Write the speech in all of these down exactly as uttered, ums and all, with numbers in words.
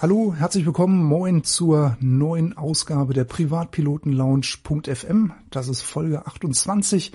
Hallo, herzlich willkommen, moin zur neuen Ausgabe der Privatpilotenlounge.fm. Das ist Folge achtundzwanzig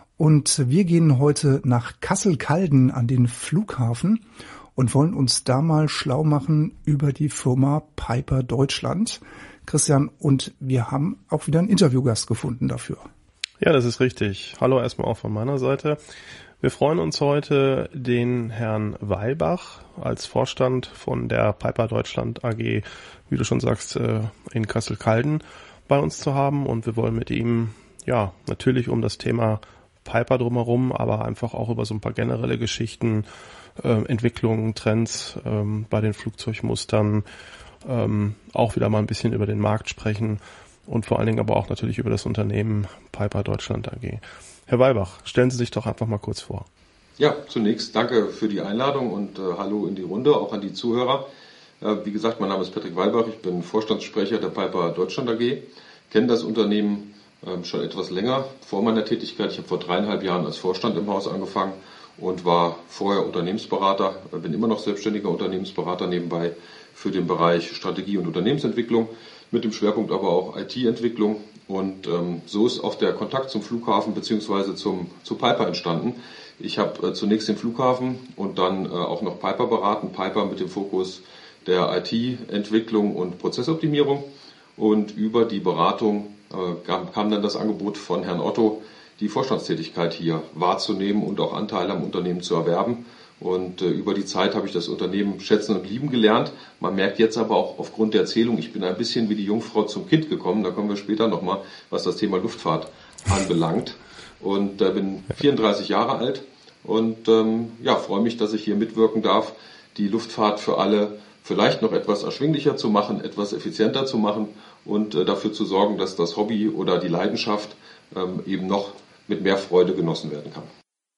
und wir gehen heute nach Kassel-Calden an den Flughafen und wollen uns da mal schlau machen über die Firma Piper Deutschland. Christian, und wir haben auch wieder einen Interviewgast gefunden dafür. Ja, das ist richtig. Hallo erstmal auch von meiner Seite. Wir freuen uns heute, den Herrn Weilbach als Vorstand von der Piper Deutschland A G, wie du schon sagst, in Kassel-Calden bei uns zu haben. Und wir wollen mit ihm, ja, natürlich um das Thema Piper drumherum, aber einfach auch über so ein paar generelle Geschichten, äh, Entwicklungen, Trends äh, bei den Flugzeugmustern, äh, auch wieder mal ein bisschen über den Markt sprechen und vor allen Dingen aber auch natürlich über das Unternehmen Piper Deutschland A G. Herr Weilbach, stellen Sie sich doch einfach mal kurz vor. Ja, zunächst danke für die Einladung und äh, hallo in die Runde, auch an die Zuhörer. Äh, wie gesagt, mein Name ist Patrick Weilbach, ich bin Vorstandssprecher der Piper Deutschland A G, kenne das Unternehmen äh, schon etwas länger vor meiner Tätigkeit. Ich habe vor dreieinhalb Jahren als Vorstand im Haus angefangen und war vorher Unternehmensberater, äh, bin immer noch selbstständiger Unternehmensberater nebenbei für den Bereich Strategie und Unternehmensentwicklung, mit dem Schwerpunkt aber auch I T-Entwicklung. Und ähm, so ist auch der Kontakt zum Flughafen bzw. zum zu Piper entstanden. Ich habe äh, zunächst den Flughafen und dann äh, auch noch Piper beraten. Piper mit dem Fokus der I T-Entwicklung und Prozessoptimierung. Und über die Beratung äh, kam, kam dann das Angebot von Herrn Otto, die Vorstandstätigkeit hier wahrzunehmen und auch Anteile am Unternehmen zu erwerben. Und äh, über die Zeit habe ich das Unternehmen schätzen und lieben gelernt. Man merkt jetzt aber auch aufgrund der Erzählung, ich bin ein bisschen wie die Jungfrau zum Kind gekommen. Da kommen wir später nochmal, was das Thema Luftfahrt anbelangt. Und äh, bin vierunddreißig Jahre alt und ähm, ja, freue mich, dass ich hier mitwirken darf, die Luftfahrt für alle vielleicht noch etwas erschwinglicher zu machen, etwas effizienter zu machen und äh, dafür zu sorgen, dass das Hobby oder die Leidenschaft ähm, eben noch mit mehr Freude genossen werden kann.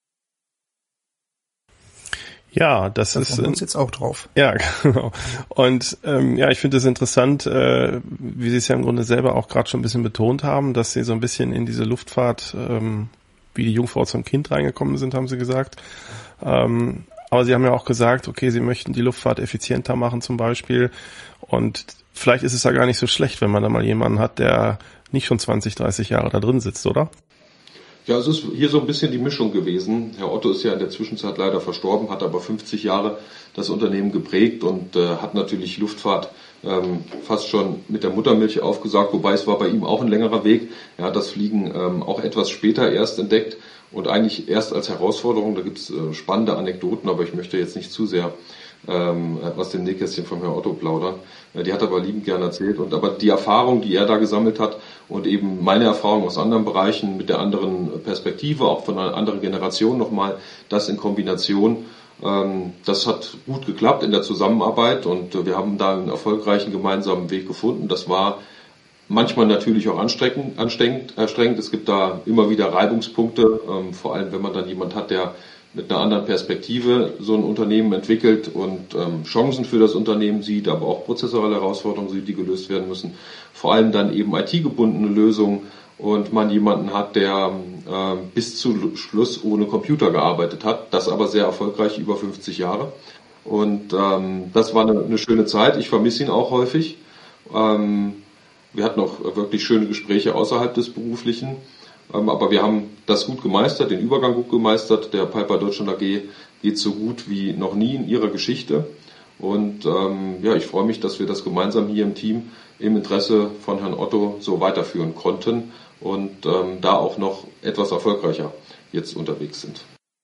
Ja, das da ist wir uns jetzt auch drauf. Ja, genau. Und ähm, ja, ich finde es interessant, äh, wie Sie es ja im Grunde selber auch gerade schon ein bisschen betont haben, dass Sie so ein bisschen in diese Luftfahrt ähm, wie die Jungfrau zum Kind reingekommen sind, haben Sie gesagt. Ähm, aber Sie haben ja auch gesagt, okay, Sie möchten die Luftfahrt effizienter machen zum Beispiel. Und vielleicht ist es ja gar nicht so schlecht, wenn man da mal jemanden hat, der nicht schon zwanzig, dreißig Jahre da drin sitzt, oder? Ja, es ist hier so ein bisschen die Mischung gewesen. Herr Otto ist ja in der Zwischenzeit leider verstorben, hat aber fünfzig Jahre das Unternehmen geprägt und äh, hat natürlich Luftfahrt ähm, fast schon mit der Muttermilch aufgesaugt, wobei es war bei ihm auch ein längerer Weg. Er hat das Fliegen ähm, auch etwas später erst entdeckt und eigentlich erst als Herausforderung. Da gibt es äh, spannende Anekdoten, aber ich möchte jetzt nicht zu sehr ähm, aus dem Nähkästchen von Herrn Otto plaudern. Ja, die hat er aber liebend gern erzählt. Und aber die Erfahrung, die er da gesammelt hat und eben meine Erfahrung aus anderen Bereichen mit der anderen Perspektive, auch von einer anderen Generation nochmal, das in Kombination, ähm, das hat gut geklappt in der Zusammenarbeit und äh, wir haben da einen erfolgreichen gemeinsamen Weg gefunden. Das war manchmal natürlich auch anstrengend, anstrengend, anstrengend. Es gibt da immer wieder Reibungspunkte, ähm, vor allem wenn man dann jemand hat, der mit einer anderen Perspektive so ein Unternehmen entwickelt und ähm, Chancen für das Unternehmen sieht, aber auch prozessuale Herausforderungen sieht, die gelöst werden müssen. Vor allem dann eben I T-gebundene Lösungen und man jemanden hat, der äh, bis zu Schluss ohne Computer gearbeitet hat, das aber sehr erfolgreich über fünfzig Jahre. Und ähm, das war eine, eine schöne Zeit. Ich vermisse ihn auch häufig. Ähm, wir hatten auch wirklich schöne Gespräche außerhalb des Beruflichen. Aber wir haben das gut gemeistert, den Übergang gut gemeistert. Der Piper Deutschland A G geht so gut wie noch nie in ihrer Geschichte. Und ähm, ja, ich freue mich, dass wir das gemeinsam hier im Team im Interesse von Herrn Otto so weiterführen konnten und ähm, da auch noch etwas erfolgreicher jetzt unterwegs sind.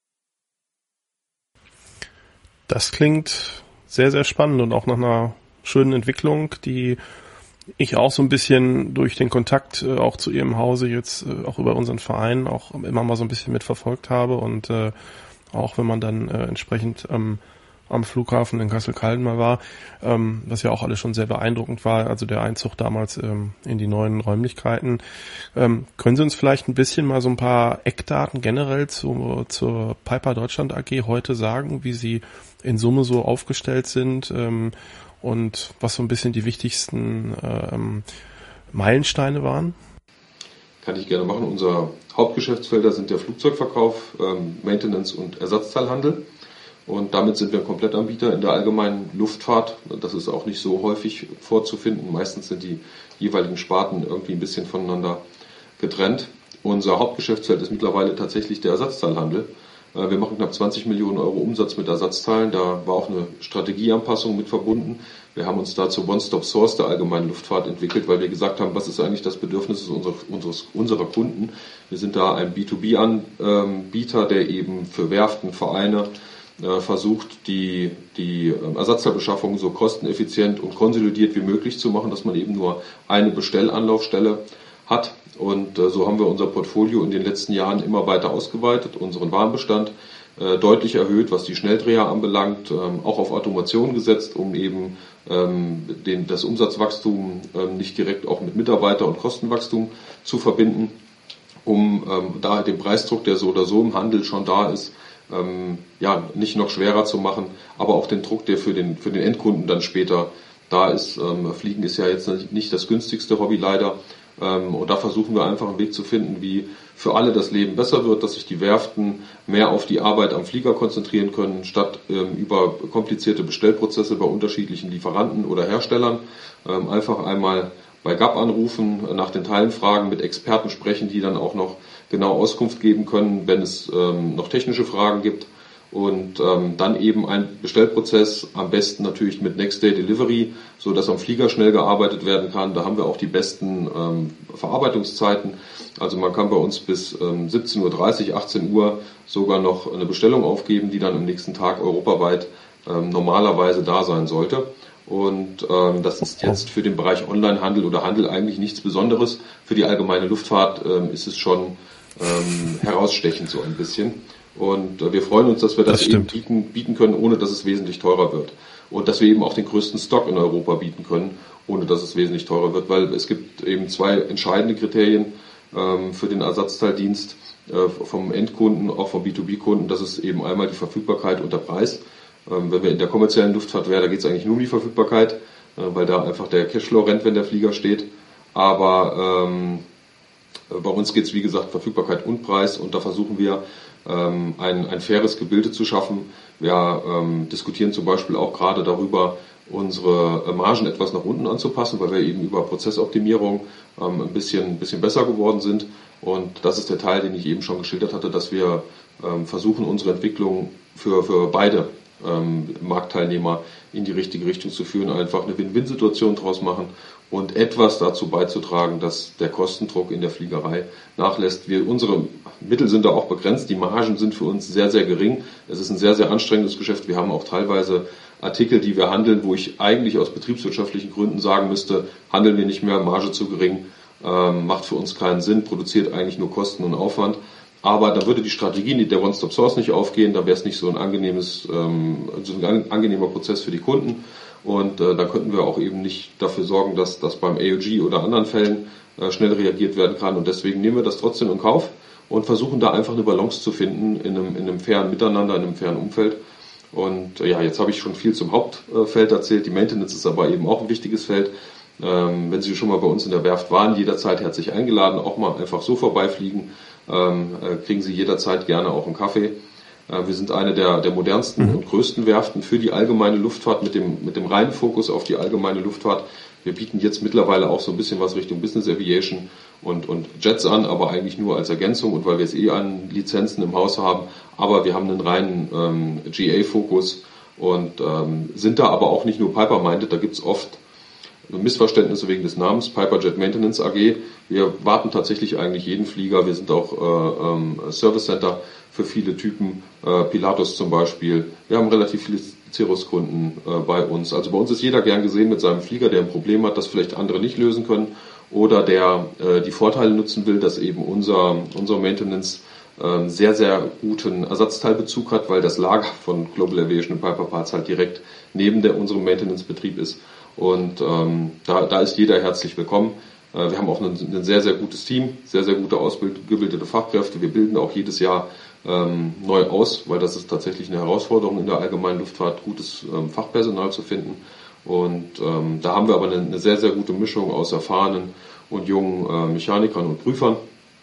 Das klingt sehr, sehr spannend und auch nach einer schönen Entwicklung, die ich auch so ein bisschen durch den Kontakt äh, auch zu Ihrem Hause jetzt äh, auch über unseren Verein auch immer mal so ein bisschen mitverfolgt habe und äh, auch wenn man dann äh, entsprechend ähm, am Flughafen in Kassel-Calden mal war, ähm, was ja auch alles schon sehr beeindruckend war, also der Einzug damals ähm, in die neuen Räumlichkeiten. Ähm, können Sie uns vielleicht ein bisschen mal so ein paar Eckdaten generell zu, zur Piper Deutschland A G heute sagen, wie Sie in Summe so aufgestellt sind ähm, und was so ein bisschen die wichtigsten ähm, Meilensteine waren? Kann ich gerne machen. Unser Hauptgeschäftsfelder sind der Flugzeugverkauf, ähm, Maintenance und Ersatzteilhandel. Und damit sind wir ein Komplettanbieter in der allgemeinen Luftfahrt. Das ist auch nicht so häufig vorzufinden. Meistens sind die jeweiligen Sparten irgendwie ein bisschen voneinander getrennt. Unser Hauptgeschäftsfeld ist mittlerweile tatsächlich der Ersatzteilhandel. Wir machen knapp zwanzig Millionen Euro Umsatz mit Ersatzteilen. Da war auch eine Strategieanpassung mit verbunden. Wir haben uns da zur One-Stop-Source der allgemeinen Luftfahrt entwickelt, weil wir gesagt haben, was ist eigentlich das Bedürfnis unserer, unseres, unserer Kunden. Wir sind da ein B zwei B-Anbieter, der eben für Werften, Vereine äh, versucht, die, die Ersatzteilbeschaffung so kosteneffizient und konsolidiert wie möglich zu machen, dass man eben nur eine Bestellanlaufstelle hat. Und äh, so haben wir unser Portfolio in den letzten Jahren immer weiter ausgeweitet, unseren Warenbestand äh, deutlich erhöht, was die Schnelldreher anbelangt, ähm, auch auf Automation gesetzt, um eben ähm, den, das Umsatzwachstum ähm, nicht direkt auch mit Mitarbeiter- und Kostenwachstum zu verbinden, um ähm, da den Preisdruck, der so oder so im Handel schon da ist, ähm, ja, nicht noch schwerer zu machen, aber auch den Druck, der für den, für den Endkunden dann später da ist. Ähm, Fliegen ist ja jetzt nicht das günstigste Hobby leider. Und da versuchen wir einfach einen Weg zu finden, wie für alle das Leben besser wird, dass sich die Werften mehr auf die Arbeit am Flieger konzentrieren können, statt ähm, über komplizierte Bestellprozesse bei unterschiedlichen Lieferanten oder Herstellern. Ähm, einfach einmal bei G A P anrufen, nach den Teilen fragen, mit Experten sprechen, die dann auch noch genau Auskunft geben können, wenn es ähm, noch technische Fragen gibt. Und ähm, dann eben ein Bestellprozess, am besten natürlich mit Next Day Delivery, so dass am Flieger schnell gearbeitet werden kann. Da haben wir auch die besten ähm, Verarbeitungszeiten. Also man kann bei uns bis ähm, siebzehn Uhr dreißig, achtzehn Uhr sogar noch eine Bestellung aufgeben, die dann am nächsten Tag europaweit ähm, normalerweise da sein sollte. Und ähm, das ist jetzt für den Bereich Onlinehandel oder Handel eigentlich nichts Besonderes. Für die allgemeine Luftfahrt ähm, ist es schon ähm, herausstechend so ein bisschen. Und äh, wir freuen uns, dass wir das, das eben bieten, bieten können, ohne dass es wesentlich teurer wird. Und dass wir eben auch den größten Stock in Europa bieten können, ohne dass es wesentlich teurer wird, weil es gibt eben zwei entscheidende Kriterien ähm, für den Ersatzteildienst äh, vom Endkunden, auch vom B zwei B-Kunden. Das ist eben einmal die Verfügbarkeit und der Preis. Ähm, wenn wir in der kommerziellen Luftfahrt wären, da geht es eigentlich nur um die Verfügbarkeit, äh, weil da einfach der Cashflow rennt, wenn der Flieger steht. Aber ähm, bei uns geht es, wie gesagt, Verfügbarkeit und Preis, und da versuchen wir, ähm, ein, ein faires Gebilde zu schaffen. Wir ähm, diskutieren zum Beispiel auch gerade darüber, unsere Margen etwas nach unten anzupassen, weil wir eben über Prozessoptimierung ähm, ein bisschen, ein bisschen besser geworden sind. Und das ist der Teil, den ich eben schon geschildert hatte, dass wir ähm, versuchen, unsere Entwicklung für, für beide ähm, Marktteilnehmer in die richtige Richtung zu führen, einfach eine Win-Win-Situation draus machen und etwas dazu beizutragen, dass der Kostendruck in der Fliegerei nachlässt. Wir, unsere Mittel sind da auch begrenzt, die Margen sind für uns sehr, sehr gering. Es ist ein sehr, sehr anstrengendes Geschäft. Wir haben auch teilweise Artikel, die wir handeln, wo ich eigentlich aus betriebswirtschaftlichen Gründen sagen müsste, handeln wir nicht mehr, Marge zu gering, ähm, macht für uns keinen Sinn, produziert eigentlich nur Kosten und Aufwand. Aber da würde die Strategie der One-Stop-Source nicht aufgehen, da wäre es nicht so ein angenehmes, ähm, so ein angenehmer Prozess für die Kunden. Und äh, da könnten wir auch eben nicht dafür sorgen, dass das beim A O G oder anderen Fällen äh, schnell reagiert werden kann. Und deswegen nehmen wir das trotzdem in Kauf und versuchen da einfach eine Balance zu finden in einem, in einem fairen Miteinander, in einem fairen Umfeld. Und äh, ja, jetzt habe ich schon viel zum Hauptfeld erzählt. Die Maintenance ist aber eben auch ein wichtiges Feld. Ähm, wenn Sie schon mal bei uns in der Werft waren, jederzeit herzlich eingeladen, auch mal einfach so vorbeifliegen, ähm, äh, kriegen Sie jederzeit gerne auch einen Kaffee. Äh, wir sind eine der, der modernsten mhm. und größten Werften für die allgemeine Luftfahrt mit dem, mit dem reinen Fokus auf die allgemeine Luftfahrt. Wir bieten jetzt mittlerweile auch so ein bisschen was Richtung Business Aviation und, und Jets an, aber eigentlich nur als Ergänzung und weil wir es eh an Lizenzen im Haus haben. Aber wir haben einen reinen ähm, G A-Fokus und ähm, sind da aber auch nicht nur Piper-minded, da gibt es oft Missverständnisse wegen des Namens, Piper Jet Maintenance A G. Wir warten tatsächlich eigentlich jeden Flieger. Wir sind auch äh, ähm, Service Center für viele Typen, äh, Pilatus zum Beispiel. Wir haben relativ viele Cirrus-Kunden äh, bei uns. Also bei uns ist jeder gern gesehen mit seinem Flieger, der ein Problem hat, das vielleicht andere nicht lösen können oder der äh, die Vorteile nutzen will, dass eben unser, unser Maintenance äh, sehr, sehr guten Ersatzteilbezug hat, weil das Lager von Global Aviation und Piper Parts halt direkt neben der, unserem Maintenance-Betrieb ist. Und ähm, da, da ist jeder herzlich willkommen. Äh, wir haben auch ein, ein sehr, sehr gutes Team, sehr, sehr gute ausgebildete Fachkräfte. Wir bilden auch jedes Jahr ähm, neu aus, weil das ist tatsächlich eine Herausforderung in der allgemeinen Luftfahrt, gutes ähm, Fachpersonal zu finden. Und ähm, da haben wir aber eine, eine sehr, sehr gute Mischung aus erfahrenen und jungen äh, Mechanikern und Prüfern.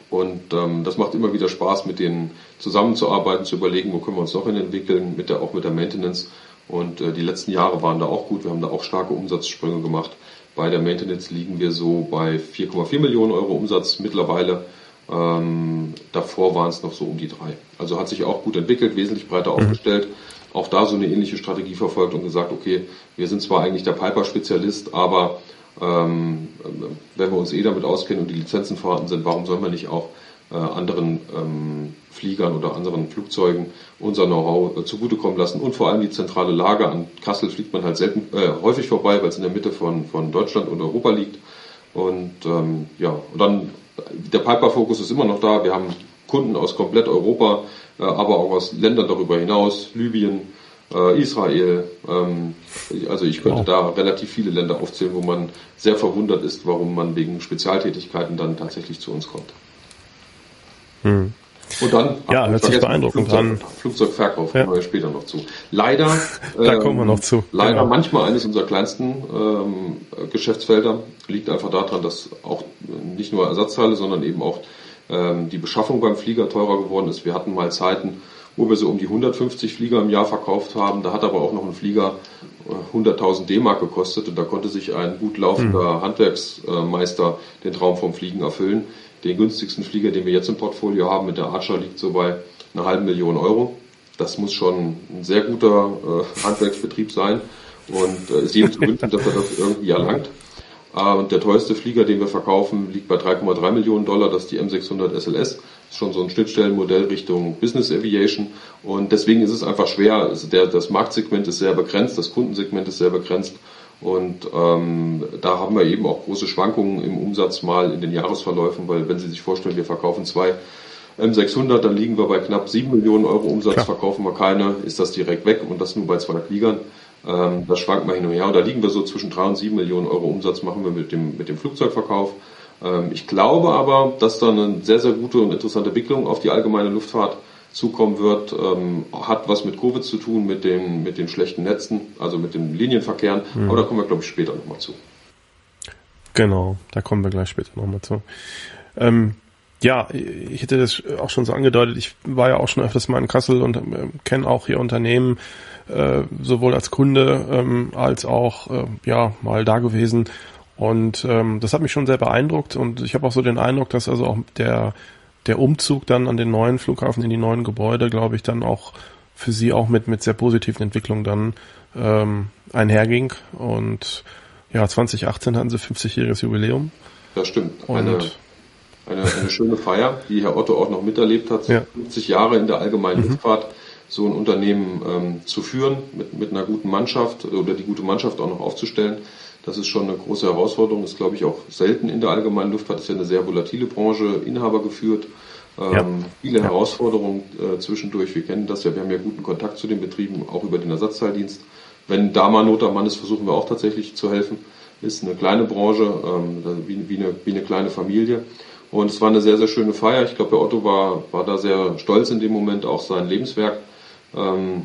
Und ähm, das macht immer wieder Spaß, mit denen zusammenzuarbeiten, zu überlegen, wo können wir uns noch hin entwickeln, mit der, auch mit der Maintenance. Und äh, die letzten Jahre waren da auch gut. Wir haben da auch starke Umsatzsprünge gemacht. Bei der Maintenance liegen wir so bei vier Komma vier Millionen Euro Umsatz mittlerweile. Ähm, davor waren es noch so um die drei. Also hat sich auch gut entwickelt, wesentlich breiter mhm. aufgestellt. Auch da so eine ähnliche Strategie verfolgt und gesagt, okay, wir sind zwar eigentlich der Piper-Spezialist, aber ähm, wenn wir uns eh damit auskennen und die Lizenzen vorhanden sind, warum sollen wir nicht auch äh, anderen ähm, Fliegern oder anderen Flugzeugen unser Know-how äh, zugutekommen lassen und vor allem die zentrale Lage. An Kassel fliegt man halt selten, äh, häufig vorbei, weil es in der Mitte von, von Deutschland und Europa liegt. Und ähm, ja, und dann der Piper-Fokus ist immer noch da. Wir haben Kunden aus komplett Europa, äh, aber auch aus Ländern darüber hinaus, Libyen, äh, Israel. Ähm, also ich könnte oh. da relativ viele Länder aufzählen, wo man sehr verwundert ist, warum man wegen Spezialtätigkeiten dann tatsächlich zu uns kommt. Hm. Und dann ja, hört sich beeindruckend Flugzeug, an. Flugzeugverkauf, ja. kommen wir später noch zu. Leider, da ähm, kommen wir noch zu. Leider genau. manchmal eines unserer kleinsten ähm, Geschäftsfelder liegt einfach daran, dass auch nicht nur Ersatzteile, sondern eben auch ähm, die Beschaffung beim Flieger teurer geworden ist. Wir hatten mal Zeiten, wo wir so um die hundertfünfzig Flieger im Jahr verkauft haben. Da hat aber auch noch ein Flieger hunderttausend D-Mark gekostet und da konnte sich ein gut laufender hm. Handwerksmeister den Traum vom Fliegen erfüllen. Den günstigsten Flieger, den wir jetzt im Portfolio haben mit der Archer, liegt so bei einer halben Million Euro. Das muss schon ein sehr guter äh, Handwerksbetrieb sein und äh, ist jedem zu wünschen, dass er das irgendwie erlangt. Äh, und der teuerste Flieger, den wir verkaufen, liegt bei drei Komma drei Millionen Dollar. Das ist die M sechshundert S L S. Das ist schon so ein Schnittstellenmodell Richtung Business Aviation. Und deswegen ist es einfach schwer. Also der, das Marktsegment ist sehr begrenzt, das Kundensegment ist sehr begrenzt. Und ähm, da haben wir eben auch große Schwankungen im Umsatz mal in den Jahresverläufen, weil wenn Sie sich vorstellen, wir verkaufen zwei M sechshundert, dann liegen wir bei knapp sieben Millionen Euro Umsatz, Klar. verkaufen wir keine, ist das direkt weg und das nur bei zwei Fliegern. Ähm, das schwankt mal hin und her und da liegen wir so zwischen drei und sieben Millionen Euro Umsatz machen wir mit dem, mit dem Flugzeugverkauf. Ähm, ich glaube aber, dass da eine sehr, sehr gute und interessante Entwicklung auf die allgemeine Luftfahrt zukommen wird, ähm, hat was mit Covid zu tun, mit den, mit den schlechten Netzen, also mit den Linienverkehren, mhm. aber da kommen wir, glaube ich, später nochmal zu. Genau, da kommen wir gleich später nochmal zu. Ähm, ja, ich hätte das auch schon so angedeutet, ich war ja auch schon öfters mal in Kassel und äh, kenne auch Ihr Unternehmen, äh, sowohl als Kunde ähm, als auch äh, ja mal da gewesen und ähm, das hat mich schon sehr beeindruckt und ich habe auch so den Eindruck, dass also auch der der Umzug dann an den neuen Flughafen in die neuen Gebäude, glaube ich, dann auch für Sie auch mit mit sehr positiven Entwicklungen dann ähm, einherging. Und ja, zwanzig achtzehn hatten Sie fünfzigjähriges Jubiläum. Das stimmt. Eine, eine, eine schöne Feier, die Herr Otto auch noch miterlebt hat. Ja. fünfzig Jahre in der allgemeinen mhm. Luftfahrt, so ein Unternehmen ähm, zu führen, mit, mit einer guten Mannschaft oder die gute Mannschaft auch noch aufzustellen. Das ist schon eine große Herausforderung, ist, glaube ich, auch selten in der allgemeinen Luftfahrt. Das ist ja eine sehr volatile Branche, Inhaber geführt, ähm, ja. viele ja. Herausforderungen äh, zwischendurch. Wir kennen das ja, wir haben ja guten Kontakt zu den Betrieben, auch über den Ersatzteildienst. Wenn da mal Not am Mann ist, versuchen wir auch tatsächlich zu helfen. Ist eine kleine Branche, ähm, wie, wie, eine, wie eine kleine Familie. Und es war eine sehr, sehr schöne Feier. Ich glaube, Herr Otto war, war da sehr stolz in dem Moment, auch sein Lebenswerk ähm,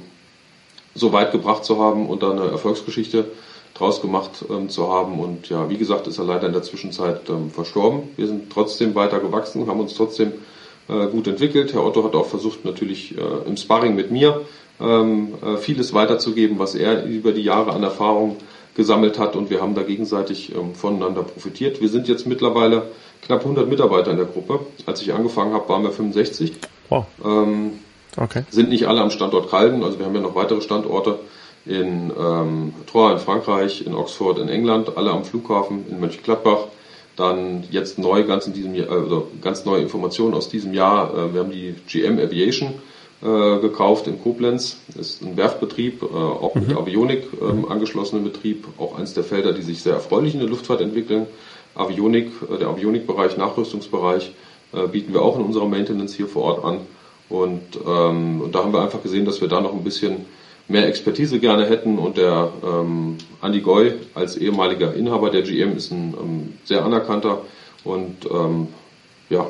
so weit gebracht zu haben und da eine Erfolgsgeschichte draus gemacht ähm, zu haben. Und ja, wie gesagt, ist er leider in der Zwischenzeit ähm, verstorben. Wir sind trotzdem weiter gewachsen, haben uns trotzdem äh, gut entwickelt. Herr Otto hat auch versucht, natürlich äh, im Sparring mit mir ähm, äh, vieles weiterzugeben, was er über die Jahre an Erfahrung gesammelt hat. Und wir haben da gegenseitig ähm, voneinander profitiert. Wir sind jetzt mittlerweile knapp hundert Mitarbeiter in der Gruppe. Als ich angefangen habe, waren wir fünfundsechzig. Wow. Ähm, okay. Sind nicht alle am Standort Calden. Also wir haben ja noch weitere Standorte in ähm, Troyes in Frankreich, in Oxford in England, alle am Flughafen in Mönchengladbach. Dann jetzt neu, ganz in diesem Jahr, also ganz neue Informationen aus diesem Jahr. Äh, wir haben die G M Aviation äh, gekauft in Koblenz. Das ist ein Werftbetrieb, äh, auch mhm. mit Avionik ähm, angeschlossenen Betrieb. Auch eines der Felder, die sich sehr erfreulich in der Luftfahrt entwickeln. Avionik, äh, der Avionikbereich, Nachrüstungsbereich äh, bieten wir auch in unserer Maintenance hier vor Ort an. Und, ähm, und da haben wir einfach gesehen, dass wir da noch ein bisschen mehr Expertise gerne hätten und der ähm, Andi Goy als ehemaliger Inhaber der G M ist ein ähm, sehr anerkannter und ähm, ja,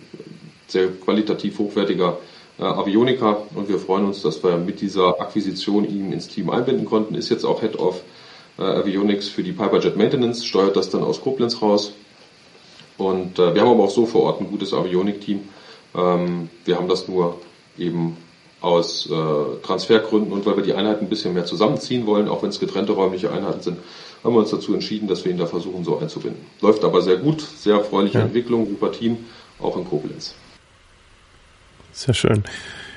sehr qualitativ hochwertiger äh, Avioniker und wir freuen uns, dass wir mit dieser Akquisition ihn ins Team einbinden konnten. Ist jetzt auch Head of äh, Avionics für die Piper Jet Maintenance, steuert das dann aus Koblenz raus Und äh, wir haben aber auch so vor Ort ein gutes Avionik-Team. Ähm, wir haben das nur eben aus äh, Transfergründen und weil wir die Einheiten ein bisschen mehr zusammenziehen wollen, auch wenn es getrennte räumliche Einheiten sind, haben wir uns dazu entschieden, dass wir ihn da versuchen, so einzubinden. Läuft aber sehr gut, sehr erfreuliche ja. Entwicklung, super Team, auch in Koblenz. Sehr schön.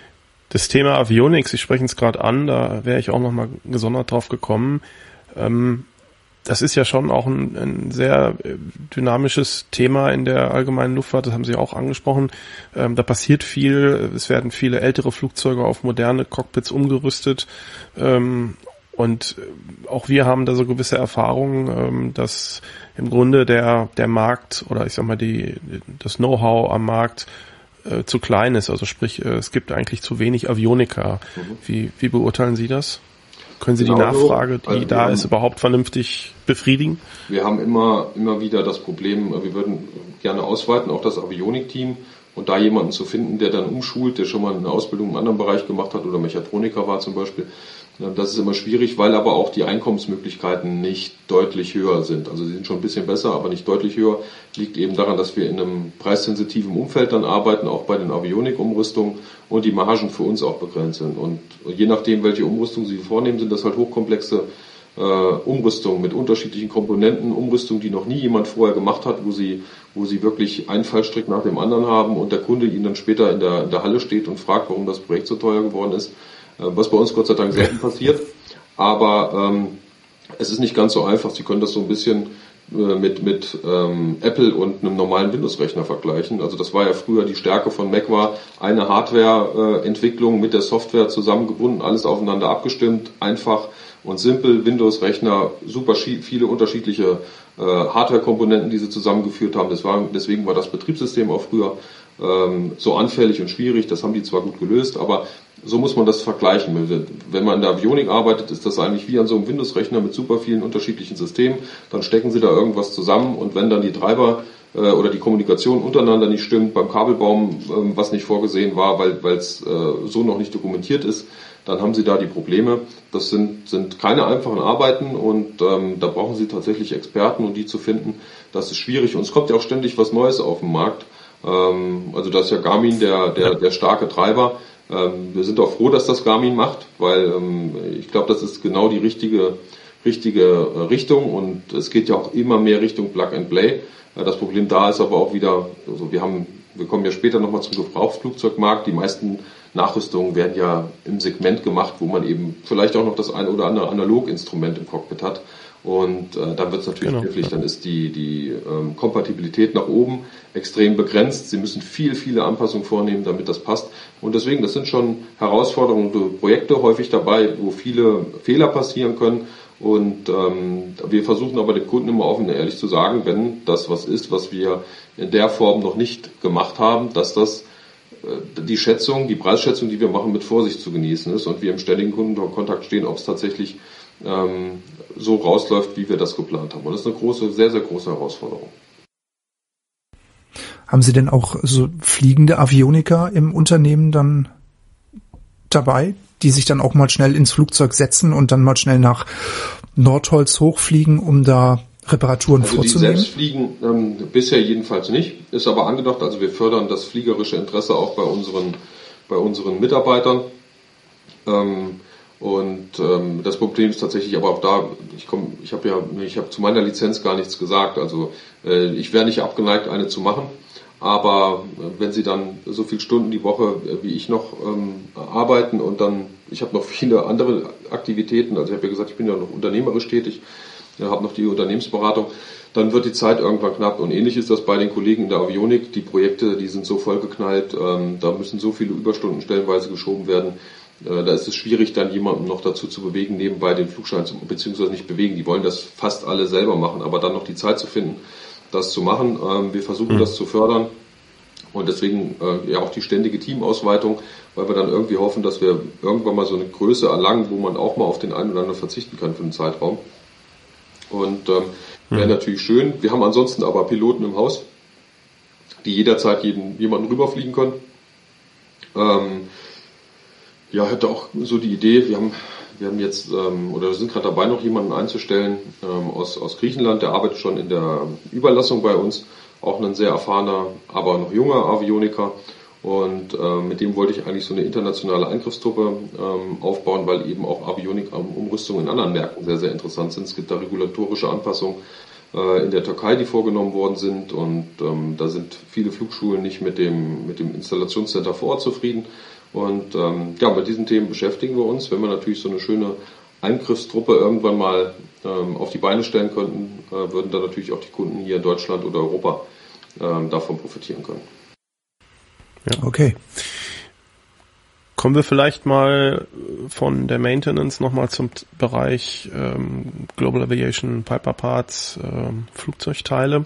Das Thema Avionik, Sie sprechen es gerade an, da wäre ich auch nochmal gesondert drauf gekommen. Ähm, das ist ja schon auch ein, ein sehr dynamisches Thema in der allgemeinen Luftfahrt, das haben Sie auch angesprochen. Ähm, da passiert viel, es werden viele ältere Flugzeuge auf moderne Cockpits umgerüstet. Ähm, und auch wir haben da so gewisse Erfahrungen, ähm, dass im Grunde der der Markt oder ich sag mal die das Know-how am Markt äh, zu klein ist. Also sprich, äh, es gibt eigentlich zu wenig Avioniker. Mhm. Wie wie beurteilen Sie das? Können Sie genau die Nachfrage, die also da haben, ist, überhaupt vernünftig befriedigen? Wir haben immer immer wieder das Problem, wir würden gerne ausweiten, auch das Avionik-Team, und da jemanden zu finden, der dann umschult, der schon mal eine Ausbildung im anderen Bereich gemacht hat oder Mechatroniker war zum Beispiel. Das ist immer schwierig, weil aber auch die Einkommensmöglichkeiten nicht deutlich höher sind. Also sie sind schon ein bisschen besser, aber nicht deutlich höher. Liegt eben daran, dass wir in einem preissensitiven Umfeld dann arbeiten, auch bei den Avionik-Umrüstungen, und die Margen für uns auch begrenzt sind. Und je nachdem, welche Umrüstungen Sie vornehmen, sind das halt hochkomplexe äh, Umrüstungen mit unterschiedlichen Komponenten, Umrüstungen, die noch nie jemand vorher gemacht hat, wo Sie, wo Sie wirklich einen Fallstrick nach dem anderen haben und der Kunde Ihnen dann später in der, in der Halle steht und fragt, warum das Projekt so teuer geworden ist. Was bei uns Gott sei Dank selten passiert, aber ähm, es ist nicht ganz so einfach. Sie können das so ein bisschen äh, mit mit ähm, Apple und einem normalen Windows-Rechner vergleichen. Also das war ja früher die Stärke von Mac, war eine Hardware-Entwicklung mit der Software zusammengebunden, alles aufeinander abgestimmt, einfach und simpel. Windows-Rechner, super viele unterschiedliche äh, Hardware-Komponenten, die sie zusammengeführt haben. Das war, deswegen war das Betriebssystem auch früher ähm, so anfällig und schwierig. Das haben die zwar gut gelöst, aber so muss man das vergleichen. Wenn man in der Avionik arbeitet, ist das eigentlich wie an so einem Windows-Rechner mit super vielen unterschiedlichen Systemen. Dann stecken Sie da irgendwas zusammen und wenn dann die Treiber äh, oder die Kommunikation untereinander nicht stimmt, beim Kabelbaum äh, was nicht vorgesehen war, weil es äh, so noch nicht dokumentiert ist, dann haben Sie da die Probleme. Das sind, sind keine einfachen Arbeiten und ähm, da brauchen Sie tatsächlich Experten, und die zu finden, das ist schwierig. Und es kommt ja auch ständig was Neues auf den Markt. Ähm, also da ist ja Garmin der, der, der starke Treiber. Ähm, wir sind auch froh, dass das Garmin macht, weil ähm, ich glaube, das ist genau die richtige, richtige äh, Richtung, und es geht ja auch immer mehr Richtung Plug and Play. Äh, das Problem da ist aber auch wieder, also wir haben, wir kommen ja später nochmal zum Gebrauchsflugzeugmarkt. Die meisten Nachrüstungen werden ja im Segment gemacht, wo man eben vielleicht auch noch das ein oder andere Analoginstrument im Cockpit hat. Und äh, dann wird es natürlich genau. knifflig, dann ist die, die ähm, Kompatibilität nach oben extrem begrenzt. Sie müssen viel, viele Anpassungen vornehmen, damit das passt. Und deswegen, das sind schon Herausforderungen und Projekte häufig dabei, wo viele Fehler passieren können. Und ähm, wir versuchen aber dem Kunden immer offen und ehrlich zu sagen, wenn das was ist, was wir in der Form noch nicht gemacht haben, dass das äh, die Schätzung, die Preisschätzung, die wir machen, mit Vorsicht zu genießen ist und wir im ständigen Kundenkontakt stehen, ob es tatsächlich ähm, so rausläuft, wie wir das geplant haben. Und das ist eine große, sehr, sehr große Herausforderung. Haben Sie denn auch so fliegende Avioniker im Unternehmen dann dabei, die sich dann auch mal schnell ins Flugzeug setzen und dann mal schnell nach Nordholz hochfliegen, um da Reparaturen also vorzunehmen? Die selbst fliegen ähm, bisher jedenfalls nicht, ist aber angedacht. Also wir fördern das fliegerische Interesse auch bei unseren, bei unseren Mitarbeitern. Ähm, Und ähm, das Problem ist tatsächlich aber auch da, ich komme, ich habe ja, ich habe zu meiner Lizenz gar nichts gesagt. Also äh, ich wäre nicht abgeneigt, eine zu machen. Aber äh, wenn Sie dann so viele Stunden die Woche äh, wie ich noch ähm, arbeiten und dann, ich habe noch viele andere Aktivitäten, also ich habe ja gesagt, ich bin ja noch unternehmerisch tätig, ja, habe noch die Unternehmensberatung, dann wird die Zeit irgendwann knapp. Und ähnlich ist das bei den Kollegen in der Avionik. Die Projekte, die sind so vollgeknallt, ähm, da müssen so viele Überstunden stellenweise geschoben werden. Da ist es schwierig, dann jemanden noch dazu zu bewegen, nebenbei den Flugschein zu, beziehungsweise nicht bewegen. Die wollen das fast alle selber machen, aber dann noch die Zeit zu finden, das zu machen. Wir versuchen mhm. das zu fördern und deswegen ja auch die ständige Teamausweitung, weil wir dann irgendwie hoffen, dass wir irgendwann mal so eine Größe erlangen, wo man auch mal auf den einen oder anderen verzichten kann für einen Zeitraum. Und ähm, wäre mhm. natürlich schön. Wir haben ansonsten aber Piloten im Haus, die jederzeit jeden, jemanden rüberfliegen können. Ähm, Ja, ich hatte auch so die Idee, wir haben, wir haben jetzt, ähm, oder wir sind gerade dabei, noch jemanden einzustellen ähm, aus, aus Griechenland, der arbeitet schon in der Überlassung bei uns auch ein sehr erfahrener, aber noch junger Avioniker. Und äh, mit dem wollte ich eigentlich so eine internationale Eingriffstruppe ähm, aufbauen, weil eben auch Avionik-Umrüstungen in anderen Märkten sehr, sehr interessant sind. Es gibt da regulatorische Anpassungen äh, in der Türkei, die vorgenommen worden sind. Und ähm, da sind viele Flugschulen nicht mit dem, mit dem Installationscenter vor Ort zufrieden. Und ähm, ja, bei diesen Themen beschäftigen wir uns. Wenn wir natürlich so eine schöne Eingriffstruppe irgendwann mal ähm, auf die Beine stellen könnten, äh, würden dann natürlich auch die Kunden hier in Deutschland oder Europa ähm, davon profitieren können. Ja. Okay. Kommen wir vielleicht mal von der Maintenance nochmal zum Bereich ähm, Global Aviation, Piper Parts, ähm, Flugzeugteile.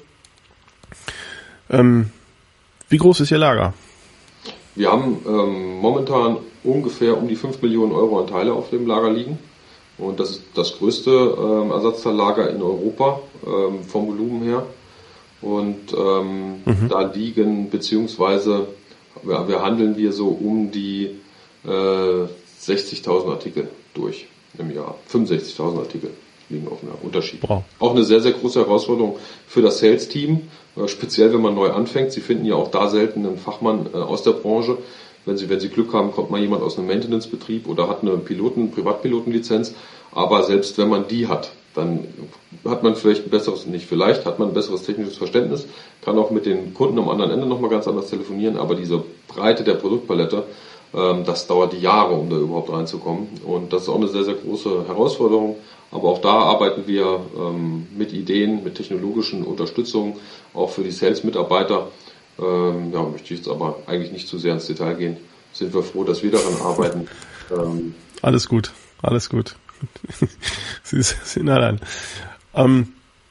Ähm, wie groß ist Ihr Lager? Wir haben ähm, momentan ungefähr um die fünf Millionen Euro an Teile auf dem Lager liegen. Und das ist das größte ähm, Ersatzteillager in Europa ähm, vom Volumen her. Und ähm, mhm. da liegen, beziehungsweise wir, wir handeln wir so um die äh, sechzigtausend Artikel durch im Jahr. fünfundsechzigtausend Artikel liegen auf einem Unterschied. Wow. Auch eine sehr, sehr große Herausforderung für das Sales-Team, äh, speziell wenn man neu anfängt. Sie finden ja auch da selten einen Fachmann äh, aus der Branche. Wenn Sie, wenn Sie Glück haben, kommt mal jemand aus einem Maintenance-Betrieb oder hat eine Piloten, Privatpilotenlizenz. Aber selbst wenn man die hat, dann hat man vielleicht ein besseres, nicht vielleicht, hat man ein besseres technisches Verständnis, kann auch mit den Kunden am anderen Ende nochmal ganz anders telefonieren. Aber diese Breite der Produktpalette, ähm, das dauert Jahre, um da überhaupt reinzukommen. Und das ist auch eine sehr, sehr große Herausforderung. Aber auch da arbeiten wir ähm, mit Ideen, mit technologischen Unterstützungen, auch für die Sales-Mitarbeiter. Ähm, ja, möchte ich jetzt aber eigentlich nicht zu sehr ins Detail gehen. Sind wir froh, dass wir daran arbeiten. Ähm, alles gut, alles gut. Sie sind allein. Ähm,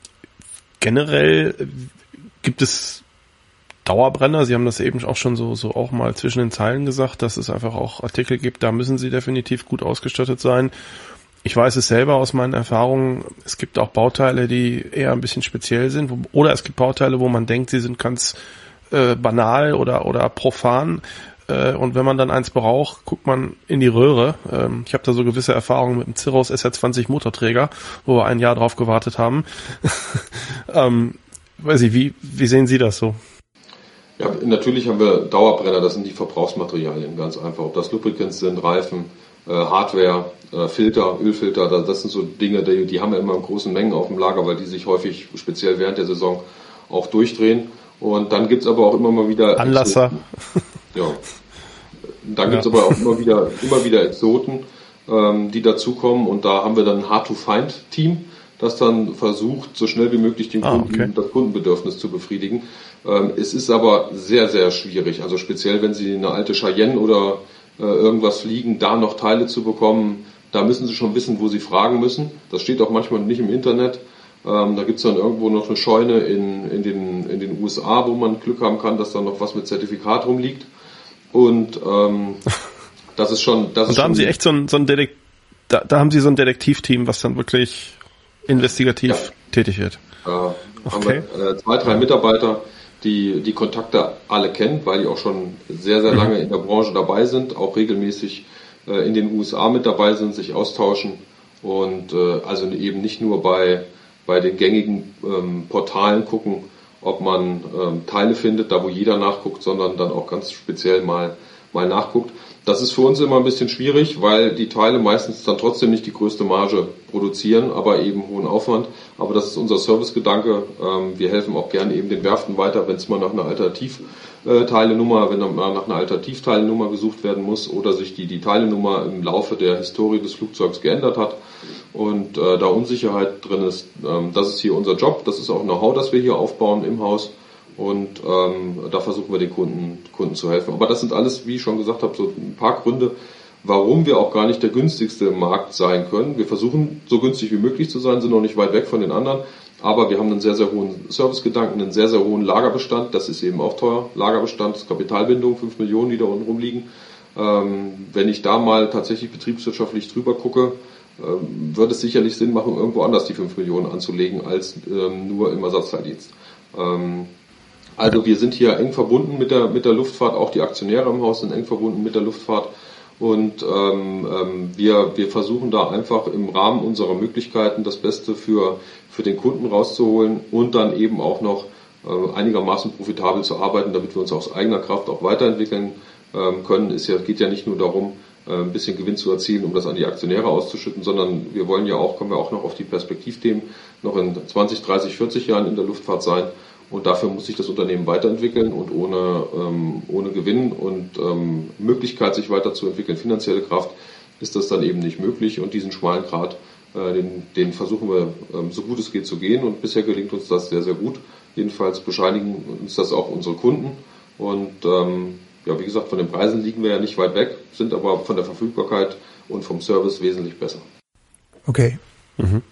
generell gibt es Dauerbrenner. Sie haben das eben auch schon so, so auch mal zwischen den Zeilen gesagt, dass es einfach auch Artikel gibt, da müssen Sie definitiv gut ausgestattet sein. Ich weiß es selber aus meinen Erfahrungen, es gibt auch Bauteile, die eher ein bisschen speziell sind, wo, oder es gibt Bauteile, wo man denkt, sie sind ganz äh, banal oder oder profan, äh, und wenn man dann eins braucht, guckt man in die Röhre. Ähm, ich habe da so gewisse Erfahrungen mit dem Cirrus S R zwanzig Motorträger, wo wir ein Jahr drauf gewartet haben. ähm, weiß ich, wie wie sehen Sie das so? Ja, natürlich haben wir Dauerbrenner, das sind die Verbrauchsmaterialien, ganz einfach. Ob das Lubricants sind, Reifen, äh, Hardware, äh, Filter, Ölfilter, das, das sind so Dinge, die, die haben wir immer in großen Mengen auf dem Lager, weil die sich häufig, speziell während der Saison, auch durchdrehen. Und dann gibt's aber auch immer mal wieder Anlasser. Exoten. Ja. Dann gibt's ja. aber auch immer wieder, immer wieder Exoten, ähm, die dazukommen. Und da haben wir dann ein Hard-to-Find-Team, das dann versucht, so schnell wie möglich den ah, Kunden, okay. das Kundenbedürfnis zu befriedigen. Ähm, es ist aber sehr, sehr schwierig. Also speziell, wenn Sie eine alte Cheyenne oder äh, irgendwas fliegen, da noch Teile zu bekommen, da müssen Sie schon wissen, wo Sie fragen müssen. Das steht auch manchmal nicht im Internet. Ähm, da gibt's dann irgendwo noch eine Scheune in, in, den, in den U S A, wo man Glück haben kann, dass da noch was mit Zertifikat rumliegt. Und ähm, das ist schon... Das Und ist da schon haben Sie echt so ein, so ein Detek- da, da haben Sie so ein Detektivteam, was dann wirklich investigativ ja. tätig wird. Äh, okay. Haben wir äh, zwei, drei Mitarbeiter, die die Kontakte alle kennen, weil die auch schon sehr, sehr lange mhm. in der Branche dabei sind, auch regelmäßig äh, in den U S A mit dabei sind, sich austauschen und äh, also eben nicht nur bei bei den gängigen ähm, Portalen gucken, ob man ähm, Teile findet, da wo jeder nachguckt, sondern dann auch ganz speziell mal mal nachguckt. Das ist für uns immer ein bisschen schwierig, weil die Teile meistens dann trotzdem nicht die größte Marge produzieren, aber eben hohen Aufwand. Aber das ist unser Servicegedanke. Ähm, wir helfen auch gerne eben den Werften weiter, wenn es mal nach einer Alternativteilenummer, wenn mal nach einer Alternativteilenummer gesucht werden muss oder sich die, die Teilenummer im Laufe der Historie des Flugzeugs geändert hat und äh, da Unsicherheit drin ist. Ähm, das ist hier unser Job. Das ist auch Know-how, das wir hier aufbauen im Haus. Und ähm, da versuchen wir den Kunden, Kunden zu helfen. Aber das sind alles, wie ich schon gesagt habe, so ein paar Gründe, warum wir auch gar nicht der günstigste im Markt sein können. Wir versuchen, so günstig wie möglich zu sein, sind noch nicht weit weg von den anderen. Aber wir haben einen sehr, sehr hohen Servicegedanken, einen sehr, sehr hohen Lagerbestand. Das ist eben auch teuer. Lagerbestand ist Kapitalbindung, fünf Millionen, die da unten rumliegen. Ähm, wenn ich da mal tatsächlich betriebswirtschaftlich drüber gucke, ähm, würde es sicherlich Sinn machen, irgendwo anders die fünf Millionen anzulegen, als ähm, nur im Ersatzteildienst. Ähm, Also wir sind hier eng verbunden mit der mit der Luftfahrt, auch die Aktionäre im Haus sind eng verbunden mit der Luftfahrt und ähm, ähm, wir wir versuchen da einfach im Rahmen unserer Möglichkeiten das Beste für für den Kunden rauszuholen und dann eben auch noch äh, einigermaßen profitabel zu arbeiten, damit wir uns aus eigener Kraft auch weiterentwickeln ähm, können. Es ja, geht ja nicht nur darum, äh, ein bisschen Gewinn zu erzielen, um das an die Aktionäre auszuschütten, sondern wir wollen ja auch, kommen wir auch noch auf die Perspektivthemen, noch in zwanzig, dreißig, vierzig Jahren in der Luftfahrt sein. Und dafür muss sich das Unternehmen weiterentwickeln und ohne, ähm, ohne Gewinn und ähm, Möglichkeit, sich weiterzuentwickeln, finanzielle Kraft, ist das dann eben nicht möglich. Und diesen schmalen Grat, äh, den, den versuchen wir ähm, so gut es geht zu gehen. Und bisher gelingt uns das sehr, sehr gut. Jedenfalls bescheinigen uns das auch unsere Kunden. Und ähm, ja, wie gesagt, von den Preisen liegen wir ja nicht weit weg, sind aber von der Verfügbarkeit und vom Service wesentlich besser. Okay. Mhm.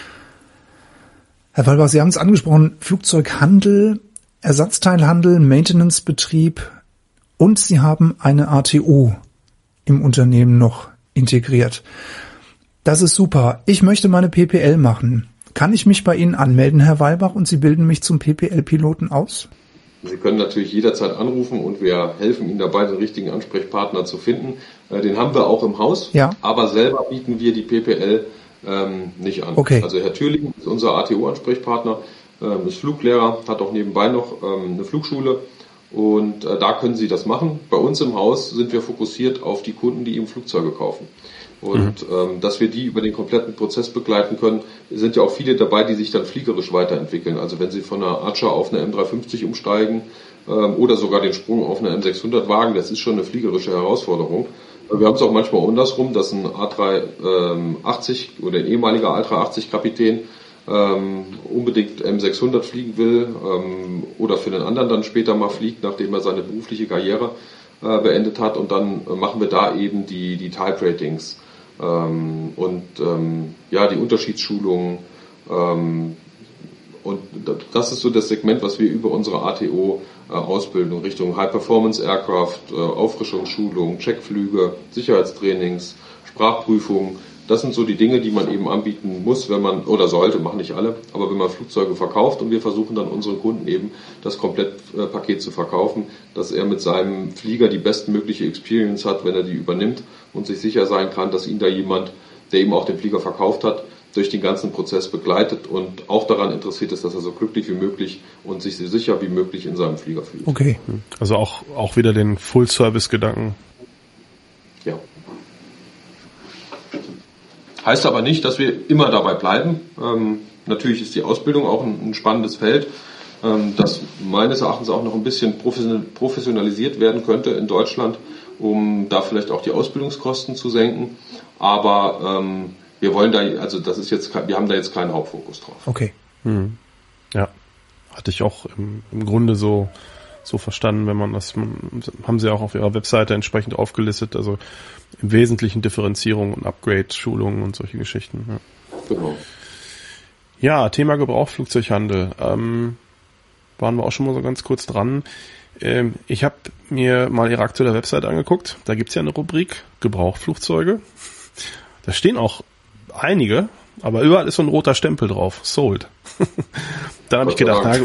Herr Walbach, Sie haben es angesprochen, Flugzeughandel, Ersatzteilhandel, Maintenancebetrieb und Sie haben eine A T O im Unternehmen noch integriert. Das ist super. Ich möchte meine P P L machen. Kann ich mich bei Ihnen anmelden, Herr Walbach, und Sie bilden mich zum P P L-Piloten aus? Sie können natürlich jederzeit anrufen und wir helfen Ihnen dabei, den richtigen Ansprechpartner zu finden. Den haben wir auch im Haus, ja. Aber selber bieten wir die P P L Ähm, nicht an. Okay. Also Herr Thürling ist unser A T O-Ansprechpartner, ähm, ist Fluglehrer, hat auch nebenbei noch ähm, eine Flugschule und äh, da können Sie das machen. Bei uns im Haus sind wir fokussiert auf die Kunden, die eben Flugzeuge kaufen. Und mhm. ähm, dass wir die über den kompletten Prozess begleiten können, sind ja auch viele dabei, die sich dann fliegerisch weiterentwickeln. Also wenn Sie von einer Archer auf eine M dreihundertfünfzig umsteigen ähm, oder sogar den Sprung auf eine M sechshundert wagen, das ist schon eine fliegerische Herausforderung. Wir haben es auch manchmal andersrum, dass ein A dreihundertachtzig oder ein ehemaliger A dreihundertachtzig Kapitän ähm, unbedingt M sechshundert fliegen will ähm, oder für den anderen dann später mal fliegt, nachdem er seine berufliche Karriere äh, beendet hat. Und dann äh, machen wir da eben die, die Type Ratings ähm, und ähm, ja die Unterschiedsschulungen. Ähm, und das ist so das Segment, was wir über unsere A T O Ausbildung Richtung High-Performance-Aircraft, Auffrischungsschulung, Checkflüge, Sicherheitstrainings, Sprachprüfungen. Das sind so die Dinge, die man eben anbieten muss, wenn man, oder sollte, machen nicht alle, aber wenn man Flugzeuge verkauft, und wir versuchen dann unseren Kunden eben das Komplettpaket zu verkaufen, dass er mit seinem Flieger die bestmögliche Experience hat, wenn er die übernimmt und sich sicher sein kann, dass ihn da jemand, der eben auch den Flieger verkauft hat, durch den ganzen Prozess begleitet und auch daran interessiert ist, dass er so glücklich wie möglich und sich so sicher wie möglich in seinem Flieger fühlt. Okay. Also auch, auch wieder den Full-Service-Gedanken. Ja. Heißt aber nicht, dass wir immer dabei bleiben. Ähm, natürlich ist die Ausbildung auch ein, ein spannendes Feld, ähm, das meines Erachtens auch noch ein bisschen professionalisiert werden könnte in Deutschland, um da vielleicht auch die Ausbildungskosten zu senken. Aber ähm, wir wollen da, also das ist jetzt, wir haben da jetzt keinen Hauptfokus drauf. Okay. Hm. Ja, hatte ich auch im, im Grunde so so verstanden, wenn man das, haben sie auch auf ihrer Webseite entsprechend aufgelistet, also im Wesentlichen Differenzierung und Upgrade-Schulungen und solche Geschichten. Ja. Genau. Ja, Thema Gebrauchtflugzeughandel. Ähm, waren wir auch schon mal so ganz kurz dran. Ähm, ich habe mir mal ihre aktuelle Webseite angeguckt. Da gibt's ja eine Rubrik Gebrauchtflugzeuge. Da stehen auch einige, aber überall ist so ein roter Stempel drauf, sold. Dann habe ich gedacht, na,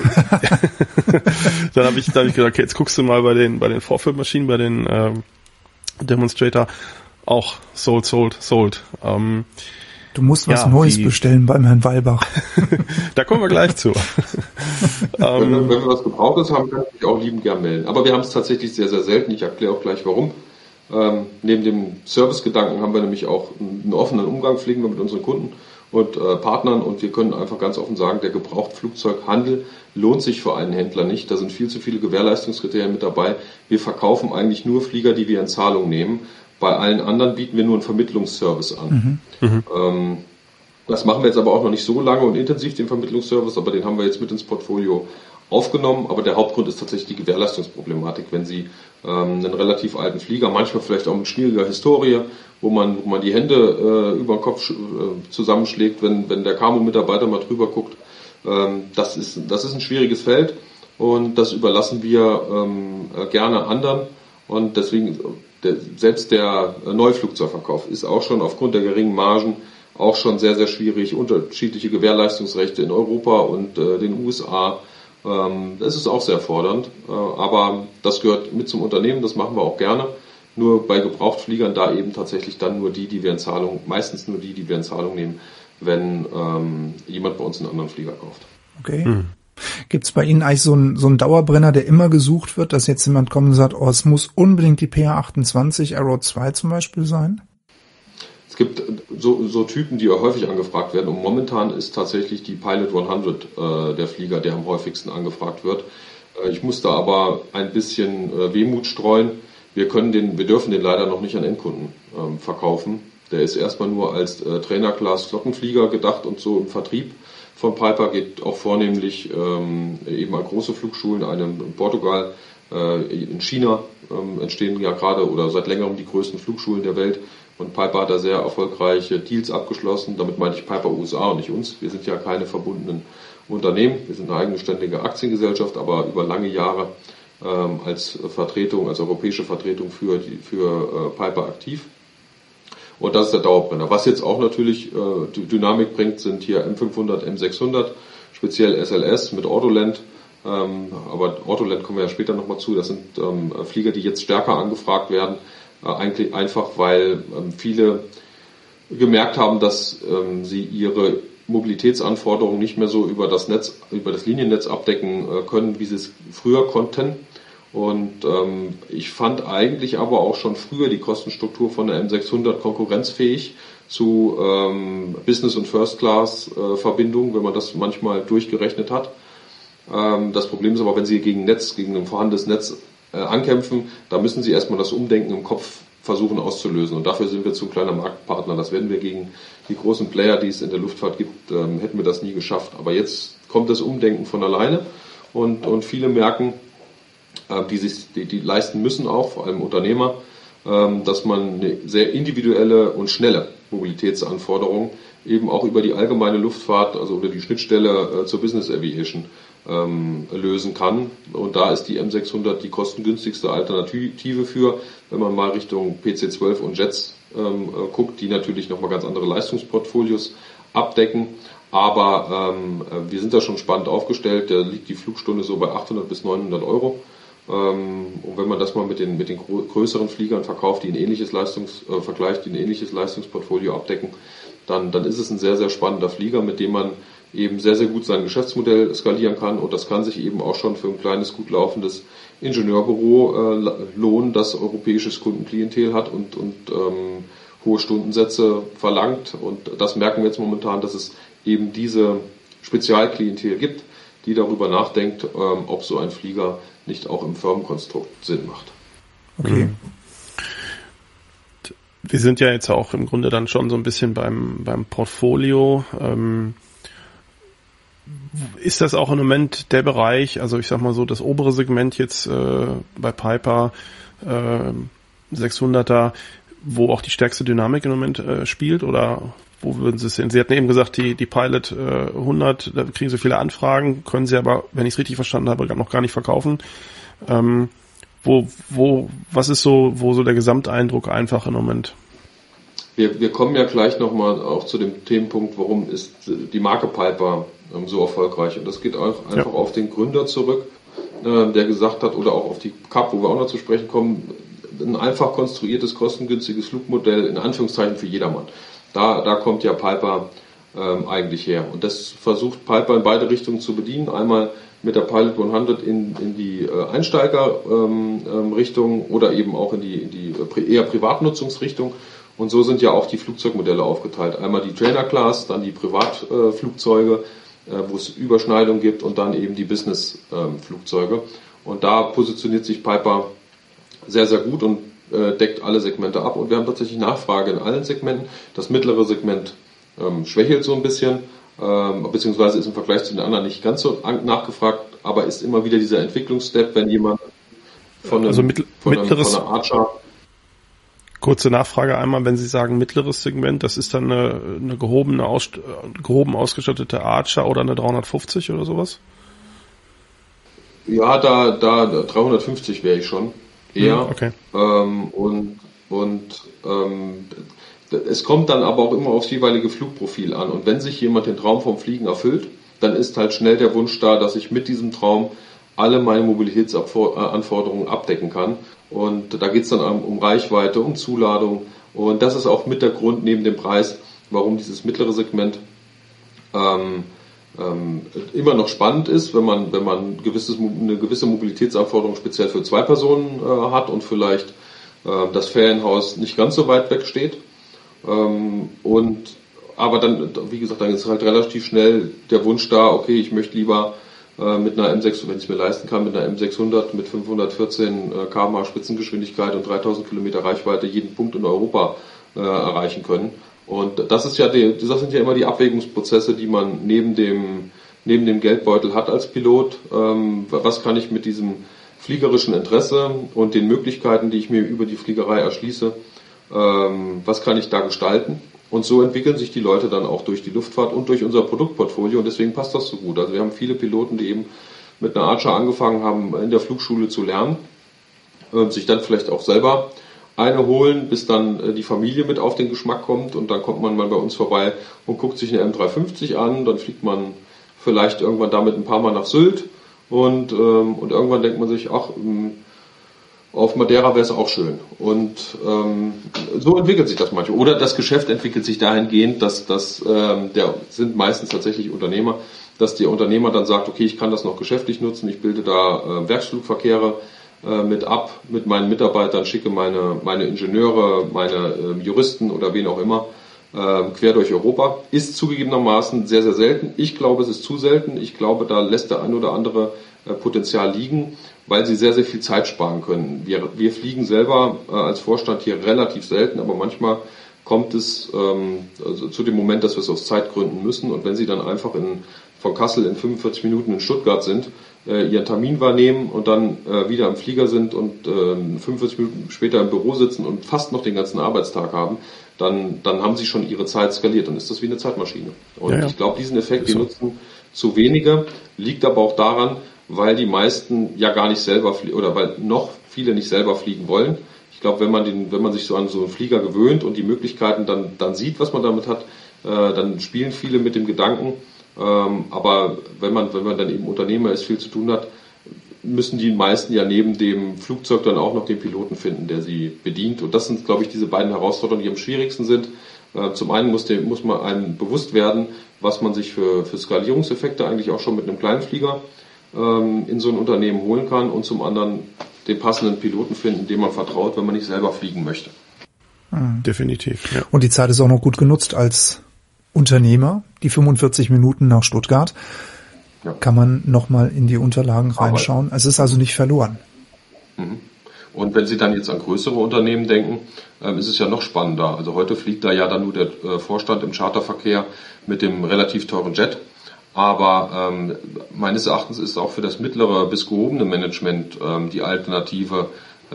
dann habe ich, dann hab ich gedacht, okay, jetzt guckst du mal bei den bei den Vorführmaschinen, bei den äh, Demonstrator, auch sold, sold, sold. Ähm, du musst was ja, Neues die, bestellen beim Herrn Walbach. Da kommen wir gleich zu. wenn, wir, wenn wir was Gebrauchtes haben, kann ich mich auch liebend gern melden. Aber wir haben es tatsächlich sehr, sehr selten. Ich erkläre auch gleich warum. Ähm, neben dem Servicegedanken haben wir nämlich auch einen offenen Umgang, pflegen wir mit unseren Kunden und äh, Partnern, und wir können einfach ganz offen sagen, der Gebrauchtflugzeughandel lohnt sich für einen Händler nicht. Da sind viel zu viele Gewährleistungskriterien mit dabei. Wir verkaufen eigentlich nur Flieger, die wir in Zahlung nehmen. Bei allen anderen bieten wir nur einen Vermittlungsservice an. Mhm. Mhm. Ähm, das machen wir jetzt aber auch noch nicht so lange und intensiv, den Vermittlungsservice, aber den haben wir jetzt mit ins Portfolio aufgenommen, aber der Hauptgrund ist tatsächlich die Gewährleistungsproblematik, wenn Sie ähm, einen relativ alten Flieger, manchmal vielleicht auch mit schwieriger Historie, wo man, wo man die Hände äh, über den Kopf äh, zusammenschlägt, wenn, wenn der Camo-Mitarbeiter mal drüber guckt. Ähm, das ist, das ist ein schwieriges Feld und das überlassen wir ähm, gerne anderen, und deswegen der, selbst der Neuflugzeugverkauf ist auch schon aufgrund der geringen Margen auch schon sehr, sehr schwierig, unterschiedliche Gewährleistungsrechte in Europa und äh, den U S A. Das ist auch sehr fordernd, aber das gehört mit zum Unternehmen, das machen wir auch gerne. Nur bei Gebrauchtfliegern da eben tatsächlich dann nur die, die wir in Zahlung, meistens nur die, die wir in Zahlung nehmen, wenn ähm, jemand bei uns einen anderen Flieger kauft. Okay. Hm. Gibt's bei Ihnen eigentlich so einen so einen Dauerbrenner, der immer gesucht wird, dass jetzt jemand kommt und sagt, oh, es muss unbedingt die P A achtundzwanzig Arrow zwei zum Beispiel sein? Es gibt so, so Typen, die häufig angefragt werden, und momentan ist tatsächlich die Pilot hundert äh, der Flieger, der am häufigsten angefragt wird. Äh, ich muss da aber ein bisschen äh, Wehmut streuen. Wir können den, wir dürfen den leider noch nicht an Endkunden ähm, verkaufen. Der ist erstmal nur als äh, Trainer-Class-Flottenflieger gedacht und so im Vertrieb von Piper, geht auch vornehmlich ähm, eben an große Flugschulen, einem in Portugal, äh, in China ähm, entstehen ja gerade oder seit längerem die größten Flugschulen der Welt. Und Piper hat da sehr erfolgreiche Deals abgeschlossen. Damit meine ich Piper U S A und nicht uns. Wir sind ja keine verbundenen Unternehmen. Wir sind eine eigenständige Aktiengesellschaft, aber über lange Jahre ähm, als Vertretung, als europäische Vertretung für, die, für äh, Piper aktiv. Und das ist der Dauerbrenner. Was jetzt auch natürlich äh, Dynamik bringt, sind hier M fünfhundert, M sechshundert, speziell S L S mit Autoland. Ähm, aber Autoland kommen wir ja später nochmal zu. Das sind ähm, Flieger, die jetzt stärker angefragt werden. Eigentlich einfach, weil ähm, viele gemerkt haben, dass ähm, sie ihre Mobilitätsanforderungen nicht mehr so über das Netz, über das Liniennetz abdecken äh, können, wie sie es früher konnten. Und ähm, ich fand eigentlich aber auch schon früher die Kostenstruktur von der M sechshundert konkurrenzfähig zu ähm, Business- und First-Class-Verbindungen, wenn man das manchmal durchgerechnet hat. Ähm, das Problem ist aber, wenn Sie gegen Netz, gegen ein vorhandenes Netz äh, ankämpfen, da müssen Sie erstmal das Umdenken im Kopf versuchen auszulösen. Und dafür sind wir zu ein kleiner Marktpartner. Das werden wir gegen die großen Player, die es in der Luftfahrt gibt, ähm, hätten wir das nie geschafft. Aber jetzt kommt das Umdenken von alleine und, und viele merken, äh, die sich, die, die leisten müssen auch, vor allem Unternehmer, ähm, dass man eine sehr individuelle und schnelle Mobilitätsanforderung eben auch über die allgemeine Luftfahrt, also über die Schnittstelle äh, zur Business Aviation ähm, lösen kann. Und da ist die M sechshundert die kostengünstigste Alternative für, wenn man mal Richtung P C zwölf und Jets ähm, äh, guckt, die natürlich nochmal ganz andere Leistungsportfolios abdecken. Aber ähm, wir sind da schon spannend aufgestellt. Da liegt die Flugstunde so bei achthundert bis neunhundert Euro. Ähm, und wenn man das mal mit den, mit den größeren Fliegern verkauft, die ein ähnliches Leistungs, äh, vergleicht, die ein ähnliches Leistungsportfolio abdecken, dann, dann ist es ein sehr, sehr spannender Flieger, mit dem man eben sehr, sehr gut sein Geschäftsmodell skalieren kann. Und das kann sich eben auch schon für ein kleines, gut laufendes Ingenieurbüro äh, lohnen, das europäisches Kundenklientel hat und, und ähm, hohe Stundensätze verlangt. Und das merken wir jetzt momentan, dass es eben diese Spezialklientel gibt, die darüber nachdenkt, ähm, ob so ein Flieger nicht auch im Firmenkonstrukt Sinn macht. Okay. Wir sind ja jetzt auch im Grunde dann schon so ein bisschen beim, beim Portfolio. Ähm, ist das auch im Moment der Bereich, also ich sag mal so das obere Segment jetzt äh, bei Piper äh, sechshunderter, wo auch die stärkste Dynamik im Moment äh, spielt, oder wo würden Sie es sehen? Sie hatten eben gesagt, die, die Pilot äh, hundert, da kriegen Sie viele Anfragen, können Sie aber, wenn ich es richtig verstanden habe, noch gar nicht verkaufen. Ähm, wo, wo, was ist so, wo so der Gesamteindruck einfach im Moment? Wir, wir kommen ja gleich nochmal auch zu dem Themenpunkt, warum ist die Marke Piper ähm, so erfolgreich. Und das geht auch einfach ja. auf den Gründer zurück, äh, der gesagt hat, oder auch auf die C A P, wo wir auch noch zu sprechen kommen, ein einfach konstruiertes, kostengünstiges Flugmodell, in Anführungszeichen für jedermann. Da, da kommt ja Piper ähm, eigentlich her. Und das versucht Piper in beide Richtungen zu bedienen. Einmal mit der Pilot hundert in, in die äh, Einsteiger-Richtung ähm, oder eben auch in die, in die eher Privatnutzungsrichtung. Und so sind ja auch die Flugzeugmodelle aufgeteilt. Einmal die Trainer Class, dann die Privatflugzeuge, äh, wo es Überschneidung gibt, und dann eben die Business-Flugzeuge. Ähm, und da positioniert sich Piper sehr, sehr gut und äh, deckt alle Segmente ab. Und wir haben tatsächlich Nachfrage in allen Segmenten. Das mittlere Segment ähm, schwächelt so ein bisschen, ähm, beziehungsweise ist im Vergleich zu den anderen nicht ganz so an, nachgefragt, aber ist immer wieder dieser Entwicklungsstep, wenn jemand von einem, also mittel, von einem, mittleres, von einer Archer... Kurze Nachfrage einmal, wenn Sie sagen mittleres Segment, das ist dann eine, eine gehobene, aus, gehoben ausgestattete Archer oder eine dreihundertfünfzig oder sowas? Ja, da, da dreihundertfünfzig wäre ich schon eher. Okay. Ähm, und und ähm, es kommt dann aber auch immer aufs jeweilige Flugprofil an. Und wenn sich jemand den Traum vom Fliegen erfüllt, dann ist halt schnell der Wunsch da, dass ich mit diesem Traum alle meine Mobilitätsanforderungen abdecken kann. Und da geht es dann um Reichweite, um Zuladung. Und das ist auch mit der Grund neben dem Preis, warum dieses mittlere Segment ähm, ähm, immer noch spannend ist, wenn man, wenn man gewisses, eine gewisse Mobilitätsanforderung speziell für zwei Personen äh, hat und vielleicht äh, das Ferienhaus nicht ganz so weit weg steht. Ähm, und aber dann, wie gesagt, dann ist halt relativ schnell der Wunsch da, okay, ich möchte lieber äh, mit einer M sechs, wenn ich es mir leisten kann, mit einer M sechshundert mit fünfhundertvierzehn äh, Kilometer pro Stunde Spitzengeschwindigkeit und dreitausend Kilometer Reichweite jeden Punkt in Europa äh, erreichen können. Und das ist ja die, das sind ja immer die Abwägungsprozesse, die man neben dem, neben dem Geldbeutel hat als Pilot. Ähm, was kann ich mit diesem fliegerischen Interesse und den Möglichkeiten, die ich mir über die Fliegerei erschließe, ähm, was kann ich da gestalten? Und so entwickeln sich die Leute dann auch durch die Luftfahrt und durch unser Produktportfolio und deswegen passt das so gut. Also wir haben viele Piloten, die eben mit einer Archer angefangen haben, in der Flugschule zu lernen, äh, sich dann vielleicht auch selber eine holen, bis dann äh, die Familie mit auf den Geschmack kommt und dann kommt man mal bei uns vorbei und guckt sich eine M dreihundertfünfzig an, dann fliegt man vielleicht irgendwann damit ein paar Mal nach Sylt und, ähm, und irgendwann denkt man sich, ach, ähm, auf Madeira wäre es auch schön. Und ähm, so entwickelt sich das manchmal. Oder das Geschäft entwickelt sich dahingehend, dass das ähm, der sind meistens tatsächlich Unternehmer, dass der Unternehmer dann sagt, okay, ich kann das noch geschäftlich nutzen, ich bilde da äh, Werksflugverkehre äh, mit ab, mit meinen Mitarbeitern, schicke meine meine Ingenieure, meine äh, Juristen oder wen auch immer äh, quer durch Europa. Ist zugegebenermaßen sehr, sehr selten. Ich glaube, es ist zu selten. Ich glaube, da lässt der ein oder andere äh, Potenzial liegen, weil sie sehr, sehr viel Zeit sparen können. Wir, wir fliegen selber äh, als Vorstand hier relativ selten, aber manchmal kommt es ähm, also zu dem Moment, dass wir es aus Zeitgründen müssen. Und wenn Sie dann einfach in, von Kassel in fünfundvierzig Minuten in Stuttgart sind, äh, Ihren Termin wahrnehmen und dann äh, wieder am Flieger sind und äh, fünfundvierzig Minuten später im Büro sitzen und fast noch den ganzen Arbeitstag haben, dann, dann haben Sie schon Ihre Zeit skaliert. Dann ist das wie eine Zeitmaschine. Und ja, ja. ich glaube, diesen Effekt, den nutzen zu wenige, liegt aber auch daran, weil die meisten ja gar nicht selber fliegen oder weil noch viele nicht selber fliegen wollen. Ich glaube, wenn man den, wenn man sich so an so einen Flieger gewöhnt und die Möglichkeiten dann, dann sieht, was man damit hat, äh, dann spielen viele mit dem Gedanken. Ähm, aber wenn man, wenn man dann eben Unternehmer ist, viel zu tun hat, müssen die meisten ja neben dem Flugzeug dann auch noch den Piloten finden, der sie bedient. Und das sind, glaube ich, diese beiden Herausforderungen, die am schwierigsten sind. Äh, zum einen muss, dem, muss man einem bewusst werden, was man sich für, für Skalierungseffekte eigentlich auch schon mit einem kleinen Flieger in so ein Unternehmen holen kann und zum anderen den passenden Piloten finden, dem man vertraut, wenn man nicht selber fliegen möchte. Mhm. Definitiv. Ja. Und die Zeit ist auch noch gut genutzt als Unternehmer. Die fünfundvierzig Minuten nach Stuttgart ja. kann man nochmal in die Unterlagen reinschauen. Aber es ist also nicht verloren. Mhm. Und wenn Sie dann jetzt an größere Unternehmen denken, ähm, ist es ja noch spannender. Also heute fliegt da ja dann nur der äh, Vorstand im Charterverkehr mit dem relativ teuren Jet. Aber ähm, meines Erachtens ist auch für das mittlere bis gehobene Management ähm, die Alternative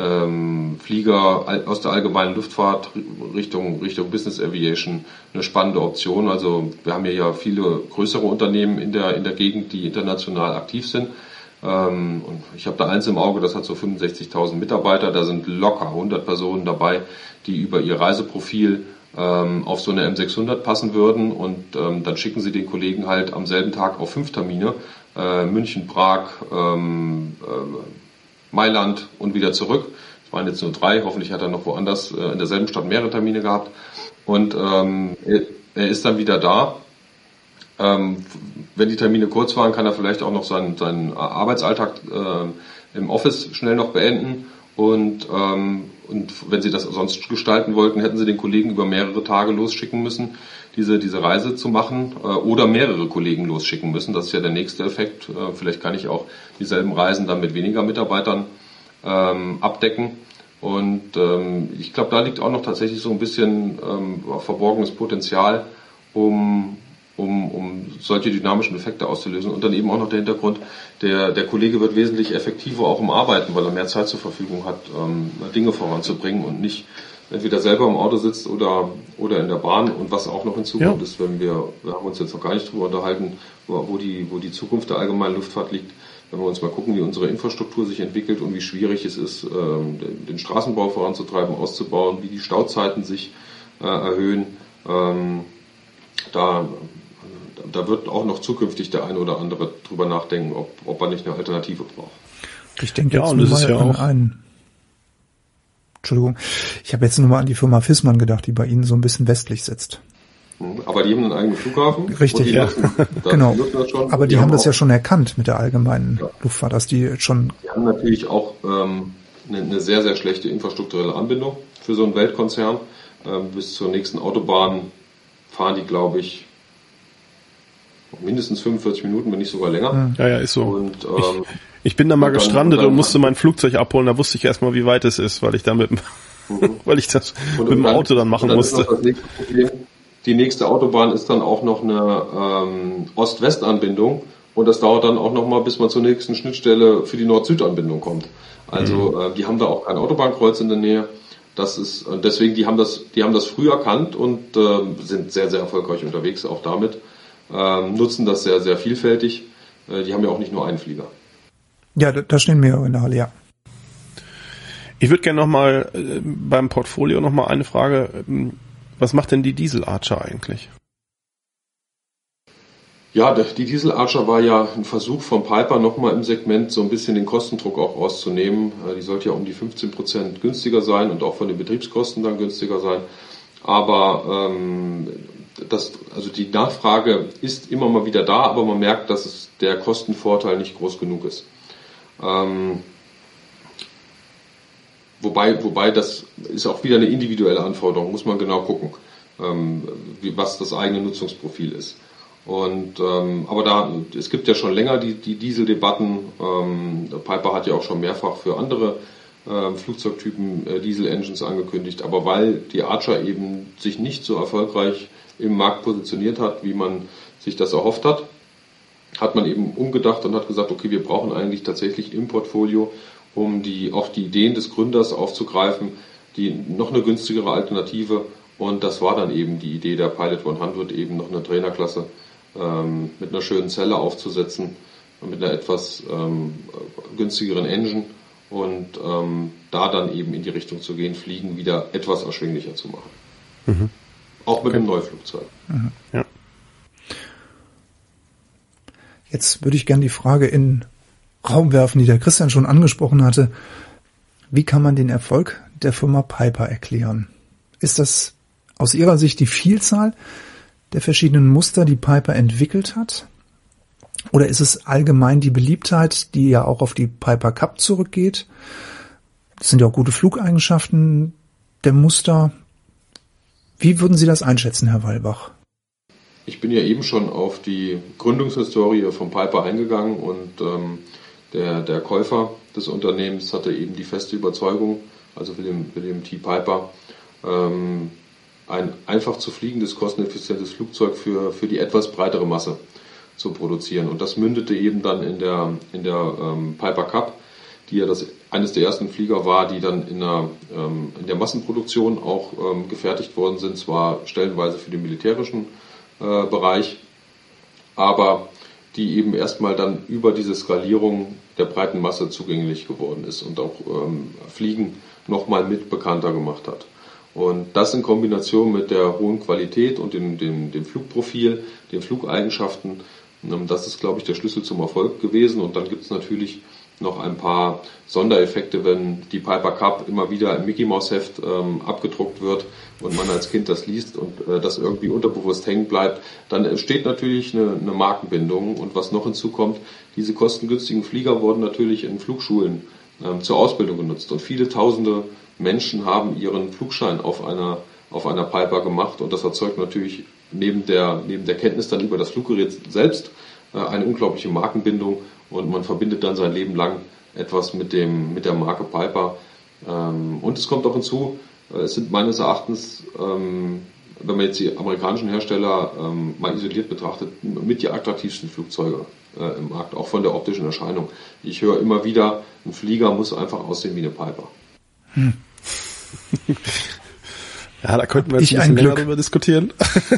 ähm, Flieger aus der allgemeinen Luftfahrt Richtung Richtung Business Aviation eine spannende Option. Also wir haben hier ja viele größere Unternehmen in der in der Gegend, die international aktiv sind. Ähm, und ich habe da eins im Auge, das hat so fünfundsechzigtausend Mitarbeiter. Da sind locker hundert Personen dabei, die über ihr Reiseprofil auf so eine M sechshundert passen würden und ähm, dann schicken sie den Kollegen halt am selben Tag auf fünf Termine, äh, München, Prag, ähm, äh, Mailand und wieder zurück. Es waren jetzt nur drei, hoffentlich hat er noch woanders äh, in derselben Stadt mehrere Termine gehabt und ähm, er, er ist dann wieder da. Ähm, wenn die Termine kurz waren, kann er vielleicht auch noch seinen, seinen Arbeitsalltag äh, im Office schnell noch beenden. Und, ähm, und wenn Sie das sonst gestalten wollten, hätten Sie den Kollegen über mehrere Tage losschicken müssen, diese, diese Reise zu machen, äh, oder mehrere Kollegen losschicken müssen. Das ist ja der nächste Effekt. Äh, vielleicht kann ich auch dieselben Reisen dann mit weniger Mitarbeitern ähm, abdecken. Und ähm, ich glaube, da liegt auch noch tatsächlich so ein bisschen ähm, verborgenes Potenzial, um Um, um solche dynamischen Effekte auszulösen. Und dann eben auch noch der Hintergrund, der, der Kollege wird wesentlich effektiver auch im Arbeiten, weil er mehr Zeit zur Verfügung hat, ähm, Dinge voranzubringen und nicht entweder selber im Auto sitzt oder, oder in der Bahn. Und was auch noch hinzukommt, ja. ist, wenn wir, wir haben uns jetzt noch gar nicht drüber unterhalten, wo die, wo die Zukunft der allgemeinen Luftfahrt liegt, wenn wir uns mal gucken, wie unsere Infrastruktur sich entwickelt und wie schwierig es ist, ähm, den Straßenbau voranzutreiben, auszubauen, wie die Stauzeiten sich äh, erhöhen, ähm, da Da wird auch noch zukünftig der eine oder andere drüber nachdenken, ob, ob er nicht eine Alternative braucht. Ich denke jetzt ja, nur mal ja an einen. Entschuldigung, ich habe jetzt nur mal an die Firma Fissmann gedacht, die bei Ihnen so ein bisschen westlich sitzt. Aber die haben einen eigenen Flughafen. Richtig, die ja. nutzen, Genau. Das schon. Aber die, die haben, haben das ja schon erkannt mit der allgemeinen ja. Luftfahrt, dass die schon... Die haben natürlich auch ähm, eine, eine sehr, sehr schlechte infrastrukturelle Anbindung für so einen Weltkonzern. Ähm, bis zur nächsten Autobahn fahren die, glaube ich, mindestens fünfundvierzig Minuten, wenn nicht sogar länger. Ja, ja, ist so. Und, ähm, ich, ich bin da mal und dann, gestrandet und, und musste mein Flugzeug abholen. Da wusste ich erstmal, wie weit es ist, weil ich da mit dem, mhm. weil ich das und mit dem dann, Auto dann machen dann musste. Ist noch das nächste Problem. Die nächste Autobahn ist dann auch noch eine ähm, Ost-West-Anbindung und das dauert dann auch noch mal, bis man zur nächsten Schnittstelle für die Nord-Süd-Anbindung kommt. Also mhm. äh, die haben da auch kein Autobahnkreuz in der Nähe. Das ist und deswegen die haben das, die haben das früh erkannt und äh, sind sehr sehr erfolgreich unterwegs auch damit. Ähm, nutzen das sehr sehr vielfältig. Äh, die haben ja auch nicht nur einen Flieger. Ja, da, da stehen mehrere in der Halle, ja. Ich würde gerne noch mal äh, beim Portfolio noch mal eine Frage. Ähm, Was macht denn die Diesel Archer eigentlich? Ja, die Diesel Archer war ja ein Versuch von Piper, nochmal im Segment so ein bisschen den Kostendruck auch rauszunehmen. Die sollte ja um die fünfzehn Prozent günstiger sein und auch von den Betriebskosten dann günstiger sein. Aber ähm, das, also die Nachfrage ist immer mal wieder da, aber man merkt, dass es der Kostenvorteil nicht groß genug ist. Ähm, Wobei, wobei das ist auch wieder eine individuelle Anforderung, muss man genau gucken, ähm, wie, was das eigene Nutzungsprofil ist. Und ähm, aber da es gibt ja schon länger die, die Dieseldebatten. Ähm, Piper hat ja auch schon mehrfach für andere äh, Flugzeugtypen äh, Diesel-Engines angekündigt. Aber weil die Archer eben sich nicht so erfolgreich im Markt positioniert hat, wie man sich das erhofft hat, hat man eben umgedacht und hat gesagt, okay, wir brauchen eigentlich tatsächlich im Portfolio, um die, auch die Ideen des Gründers aufzugreifen, die noch eine günstigere Alternative. Und das war dann eben die Idee der Pilot hundert, eben noch eine Trainerklasse ähm, mit einer schönen Zelle aufzusetzen, mit einer etwas ähm, günstigeren Engine und ähm, da dann eben in die Richtung zu gehen, Fliegen wieder etwas erschwinglicher zu machen. Mhm. Auch mit okay. einem Neuflugzeug. Mhm. Ja. Jetzt würde ich gerne die Frage in Raum werfen, die der Christian schon angesprochen hatte. Wie kann man den Erfolg der Firma Piper erklären? Ist das aus Ihrer Sicht die Vielzahl der verschiedenen Muster, die Piper entwickelt hat? Oder ist es allgemein die Beliebtheit, die ja auch auf die Piper Cup zurückgeht? Das sind ja auch gute Flugeigenschaften der Muster. Wie würden Sie das einschätzen, Herr Weilbach? Ich bin ja eben schon auf die Gründungshistorie von Piper eingegangen und ähm, Der, der Käufer des Unternehmens hatte eben die feste Überzeugung, also für den, für den T. Piper, ähm, ein einfach zu fliegendes, kosteneffizientes Flugzeug für, für die etwas breitere Masse zu produzieren. Und das mündete eben dann in der, in der ähm, Piper Cup, die ja das, eines der ersten Flieger war, die dann in der, ähm, in der Massenproduktion auch ähm, gefertigt worden sind, zwar stellenweise für den militärischen äh, Bereich, aber die eben erstmal dann über diese Skalierung der breiten Masse zugänglich geworden ist und auch ähm, Fliegen nochmal mit bekannter gemacht hat. Und das in Kombination mit der hohen Qualität und dem, dem, dem Flugprofil, den Flugeigenschaften, ähm, das ist, glaube ich, der Schlüssel zum Erfolg gewesen. Und dann gibt es natürlich noch ein paar Sondereffekte, wenn die Piper Cup immer wieder im Mickey Mouse Heft ähm, abgedruckt wird und man als Kind das liest und äh, das irgendwie unterbewusst hängen bleibt, dann entsteht natürlich eine, eine Markenbindung. Und was noch hinzukommt, diese kostengünstigen Flieger wurden natürlich in Flugschulen ähm, zur Ausbildung genutzt und viele tausende Menschen haben ihren Flugschein auf einer, auf einer Piper gemacht und das erzeugt natürlich neben der, neben der Kenntnis dann über das Fluggerät selbst äh, eine unglaubliche Markenbindung. Und man verbindet dann sein Leben lang etwas mit dem mit der Marke Piper. Ähm, und es kommt auch hinzu, äh, es sind meines Erachtens, ähm, wenn man jetzt die amerikanischen Hersteller ähm, mal isoliert betrachtet, mit die attraktivsten Flugzeuge äh, im Markt, auch von der optischen Erscheinung. Ich höre immer wieder, ein Flieger muss einfach aussehen wie eine Piper. Hm. Ja, da könnten wir jetzt ich ein bisschen länger drüber diskutieren.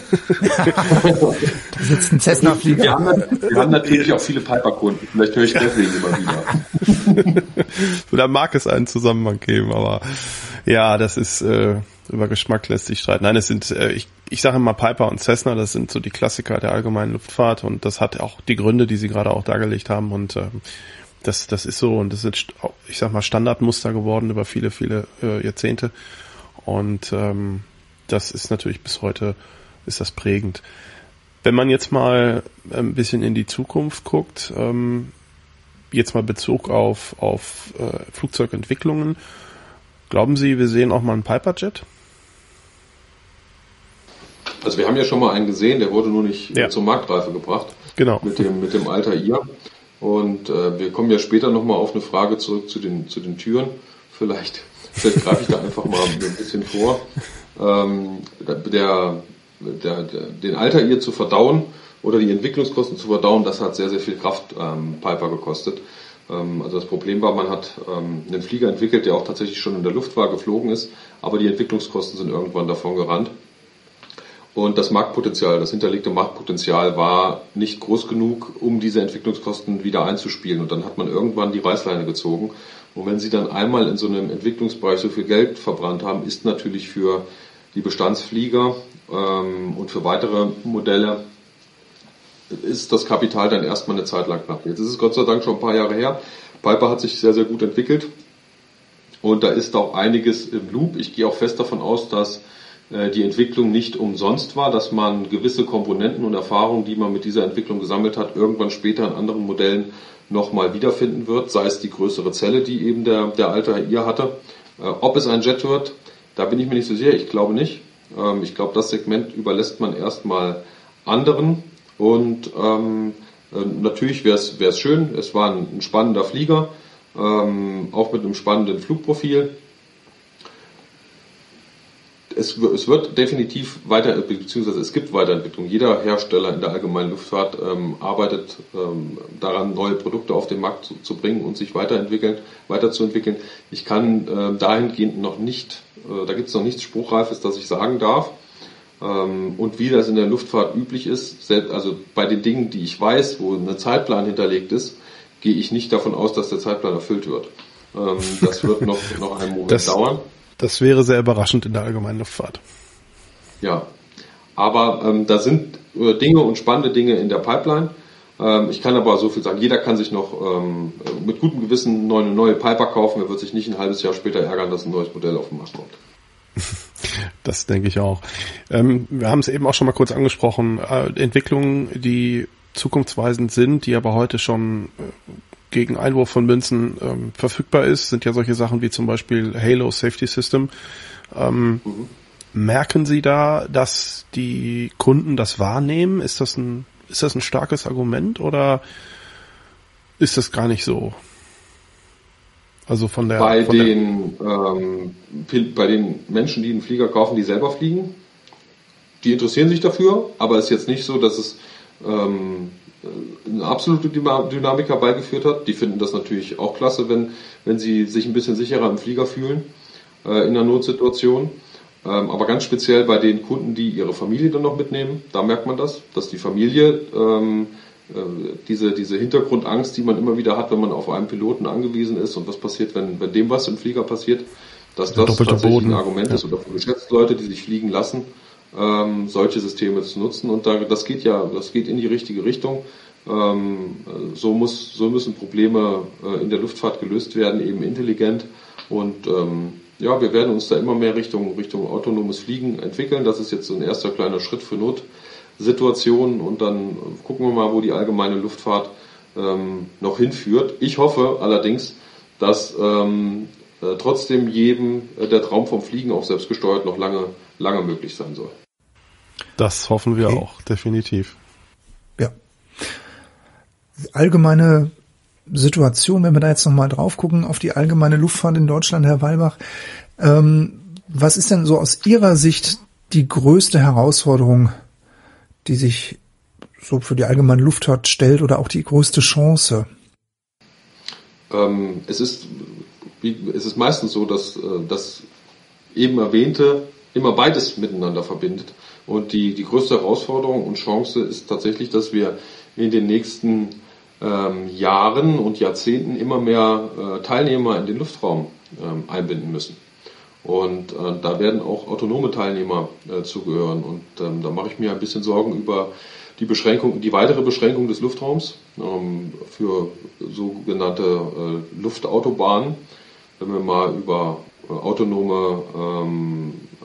Da sitzt ein Cessna-Flieger. Wir haben, wir haben natürlich auch viele Piper-Kunden. Vielleicht höre ich deswegen immer wieder. Da mag es einen Zusammenhang geben, aber ja, das ist, äh, über Geschmack lässt sich streiten. Nein, es sind, äh, ich, ich sage immer Piper und Cessna, das sind so die Klassiker der allgemeinen Luftfahrt und das hat auch die Gründe, die Sie gerade auch dargelegt haben und ähm, das, das ist so und das sind, ich sag mal, Standardmuster geworden über viele, viele äh, Jahrzehnte. Und ähm, das ist natürlich bis heute ist das prägend. Wenn man jetzt mal ein bisschen in die Zukunft guckt, ähm, jetzt mal Bezug auf, auf äh, Flugzeugentwicklungen, glauben Sie, wir sehen auch mal einen Piper-Jet? Also wir haben ja schon mal einen gesehen, der wurde nur nicht ja. zur Marktreife gebracht. Genau. Mit dem, mit dem Altair. Und äh, wir kommen ja später nochmal auf eine Frage zurück zu den, zu den Türen. Vielleicht, vielleicht greife ich da einfach mal ein bisschen vor. Ähm, der, der, der, den Altair zu verdauen oder die Entwicklungskosten zu verdauen, das hat sehr, sehr viel Kraft ähm, Piper gekostet. Ähm, also das Problem war, man hat ähm, einen Flieger entwickelt, der auch tatsächlich schon in der Luft war, geflogen ist, aber die Entwicklungskosten sind irgendwann davon gerannt. Und das Marktpotenzial, das hinterlegte Marktpotenzial war nicht groß genug, um diese Entwicklungskosten wieder einzuspielen. Und dann hat man irgendwann die Reißleine gezogen. Und wenn Sie dann einmal in so einem Entwicklungsbereich so viel Geld verbrannt haben, ist natürlich für die Bestandsflieger ähm, und für weitere Modelle ist das Kapital dann erstmal eine Zeit lang knapp. Jetzt ist es Gott sei Dank schon ein paar Jahre her. Piper hat sich sehr, sehr gut entwickelt. Und da ist auch einiges im Loop. Ich gehe auch fest davon aus, dass die Entwicklung nicht umsonst war, dass man gewisse Komponenten und Erfahrungen, die man mit dieser Entwicklung gesammelt hat, irgendwann später in anderen Modellen nochmal wiederfinden wird, sei es die größere Zelle, die eben der, der Altair hatte. Ob es ein Jet wird, da bin ich mir nicht so sicher, ich glaube nicht. Ich glaube, das Segment überlässt man erstmal anderen und ähm, natürlich wäre es schön, es war ein, ein spannender Flieger, ähm, auch mit einem spannenden Flugprofil. Es, es wird definitiv weiter, beziehungsweise es gibt Weiterentwicklung. Jeder Hersteller in der allgemeinen Luftfahrt ähm, arbeitet ähm, daran, neue Produkte auf den Markt zu, zu bringen und sich weiterentwickeln, weiterzuentwickeln. Ich kann äh, dahingehend noch nicht, äh, da gibt es noch nichts Spruchreifes, das ich sagen darf. Ähm, und wie das in der Luftfahrt üblich ist, selbst, also bei den Dingen, die ich weiß, wo ein Zeitplan hinterlegt ist, gehe ich nicht davon aus, dass der Zeitplan erfüllt wird. Ähm, das wird noch, noch einen Moment das dauern. Das wäre sehr überraschend in der allgemeinen Luftfahrt. Ja, aber ähm, da sind äh, Dinge und spannende Dinge in der Pipeline. Ähm, ich kann aber so viel sagen, jeder kann sich noch ähm, mit gutem Gewissen eine neue Piper kaufen. Er wird sich nicht ein halbes Jahr später ärgern, dass ein neues Modell auf den Markt kommt. Das denke ich auch. Ähm, wir haben es eben auch schon mal kurz angesprochen. Äh, Entwicklungen, die zukunftsweisend sind, die aber heute schon äh, gegen Einwurf von Münzen ähm, verfügbar ist, sind ja solche Sachen wie zum Beispiel Halo Safety System. Ähm, mhm. Merken Sie da, dass die Kunden das wahrnehmen? Ist das ein, ist das ein starkes Argument oder ist das gar nicht so? Also von der bei von den der ähm, bei den Menschen, die einen Flieger kaufen, die selber fliegen, die interessieren sich dafür, aber es ist jetzt nicht so, dass es ähm, eine absolute Dynamik herbeigeführt hat. Die finden das natürlich auch klasse, wenn, wenn sie sich ein bisschen sicherer im Flieger fühlen, äh, in einer Notsituation. Ähm, aber ganz speziell bei den Kunden, die ihre Familie dann noch mitnehmen, da merkt man das, dass die Familie ähm, äh, diese, diese Hintergrundangst, die man immer wieder hat, wenn man auf einen Piloten angewiesen ist und was passiert, wenn, wenn dem was im Flieger passiert, dass das tatsächlich Boden. ein Argument ja. ist oder für Geschäftsleute, die sich fliegen lassen, Ähm, solche Systeme zu nutzen und da, das geht ja, das geht in die richtige Richtung. Ähm, so muss, so müssen Probleme äh, in der Luftfahrt gelöst werden, eben intelligent und ähm, ja, wir werden uns da immer mehr Richtung Richtung autonomes Fliegen entwickeln. Das ist jetzt so ein erster kleiner Schritt für Notsituationen und dann gucken wir mal, wo die allgemeine Luftfahrt ähm, noch hinführt. Ich hoffe allerdings, dass ähm, äh, trotzdem jedem äh, der Traum vom Fliegen auch selbstgesteuert noch lange lange möglich sein soll. Das hoffen wir okay. auch, definitiv. Ja. Allgemeine Situation, wenn wir da jetzt nochmal drauf gucken, auf die allgemeine Luftfahrt in Deutschland, Herr Weilbach, ähm, was ist denn so aus Ihrer Sicht die größte Herausforderung, die sich so für die allgemeine Luftfahrt stellt oder auch die größte Chance? Ähm, es ist, es ist meistens so, dass das eben erwähnte immer beides miteinander verbindet. Und die, die größte Herausforderung und Chance ist tatsächlich, dass wir in den nächsten ähm, Jahren und Jahrzehnten immer mehr äh, Teilnehmer in den Luftraum ähm, einbinden müssen. Und äh, da werden auch autonome Teilnehmer äh, zugehören. Und ähm, da mache ich mir ein bisschen Sorgen über die Beschränkung, die weitere Beschränkung des Luftraums ähm, für sogenannte äh, Luftautobahnen. Wenn wir mal über äh, autonome ähm,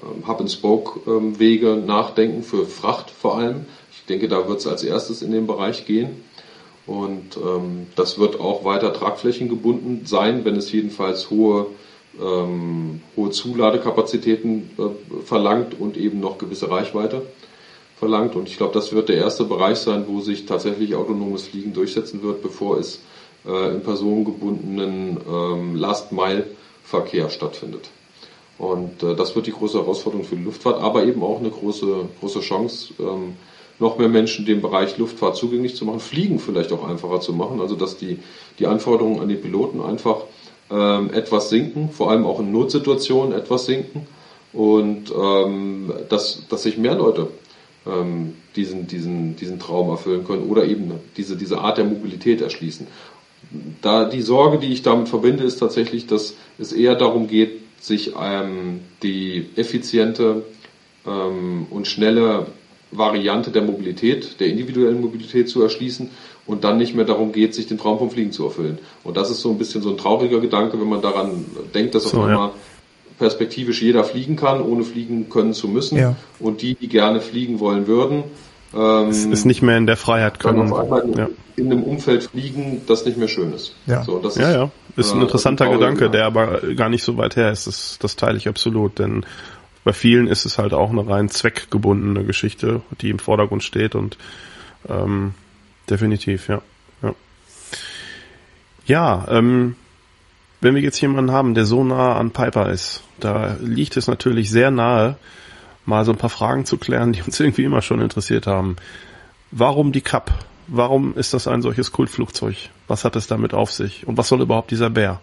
Hub-and-Spoke-Wege nachdenken, für Fracht vor allem. Ich denke, da wird es als erstes in den Bereich gehen. Und ähm, das wird auch weiter tragflächengebunden sein, wenn es jedenfalls hohe, ähm, hohe Zuladekapazitäten äh, verlangt und eben noch gewisse Reichweite verlangt. Und ich glaube, das wird der erste Bereich sein, wo sich tatsächlich autonomes Fliegen durchsetzen wird, bevor es äh, im personengebundenen ähm, Last-Mile-Verkehr stattfindet. Und äh, das wird die große Herausforderung für die Luftfahrt, aber eben auch eine große, große Chance, ähm, noch mehr Menschen den Bereich Luftfahrt zugänglich zu machen, Fliegen vielleicht auch einfacher zu machen, also dass die, die Anforderungen an die Piloten einfach ähm, etwas sinken, vor allem auch in Notsituationen etwas sinken und ähm, dass, dass sich mehr Leute ähm, diesen, diesen, diesen Traum erfüllen können oder eben diese, diese Art der Mobilität erschließen. Da die Sorge, die ich damit verbinde, ist tatsächlich, dass es eher darum geht, sich ähm, die effiziente ähm, und schnelle Variante der Mobilität, der individuellen Mobilität zu erschließen und dann nicht mehr darum geht, sich den Traum vom Fliegen zu erfüllen. Und das ist so ein bisschen so ein trauriger Gedanke, wenn man daran denkt, dass so, auf einmal ja. perspektivisch jeder fliegen kann, ohne fliegen können zu müssen. Ja. Und die, die gerne fliegen wollen würden, ähm, es ist nicht mehr in der Freiheit können. Auf einmal ja. in einem Umfeld fliegen, das nicht mehr schön ist. Ja, so, das ja, ist, ja. Ist ein interessanter äh, ein Gedanke, der aber gar nicht so weit her ist. Das, das teile ich absolut, denn bei vielen ist es halt auch eine rein zweckgebundene Geschichte, die im Vordergrund steht und ähm, definitiv, ja. Ja, ja ähm, wenn wir jetzt jemanden haben, der so nah an Piper ist, da liegt es natürlich sehr nahe, mal so ein paar Fragen zu klären, die uns irgendwie immer schon interessiert haben. Warum die Cup? Warum ist das ein solches Kultflugzeug? Was hat es damit auf sich? Und was soll überhaupt dieser Bär?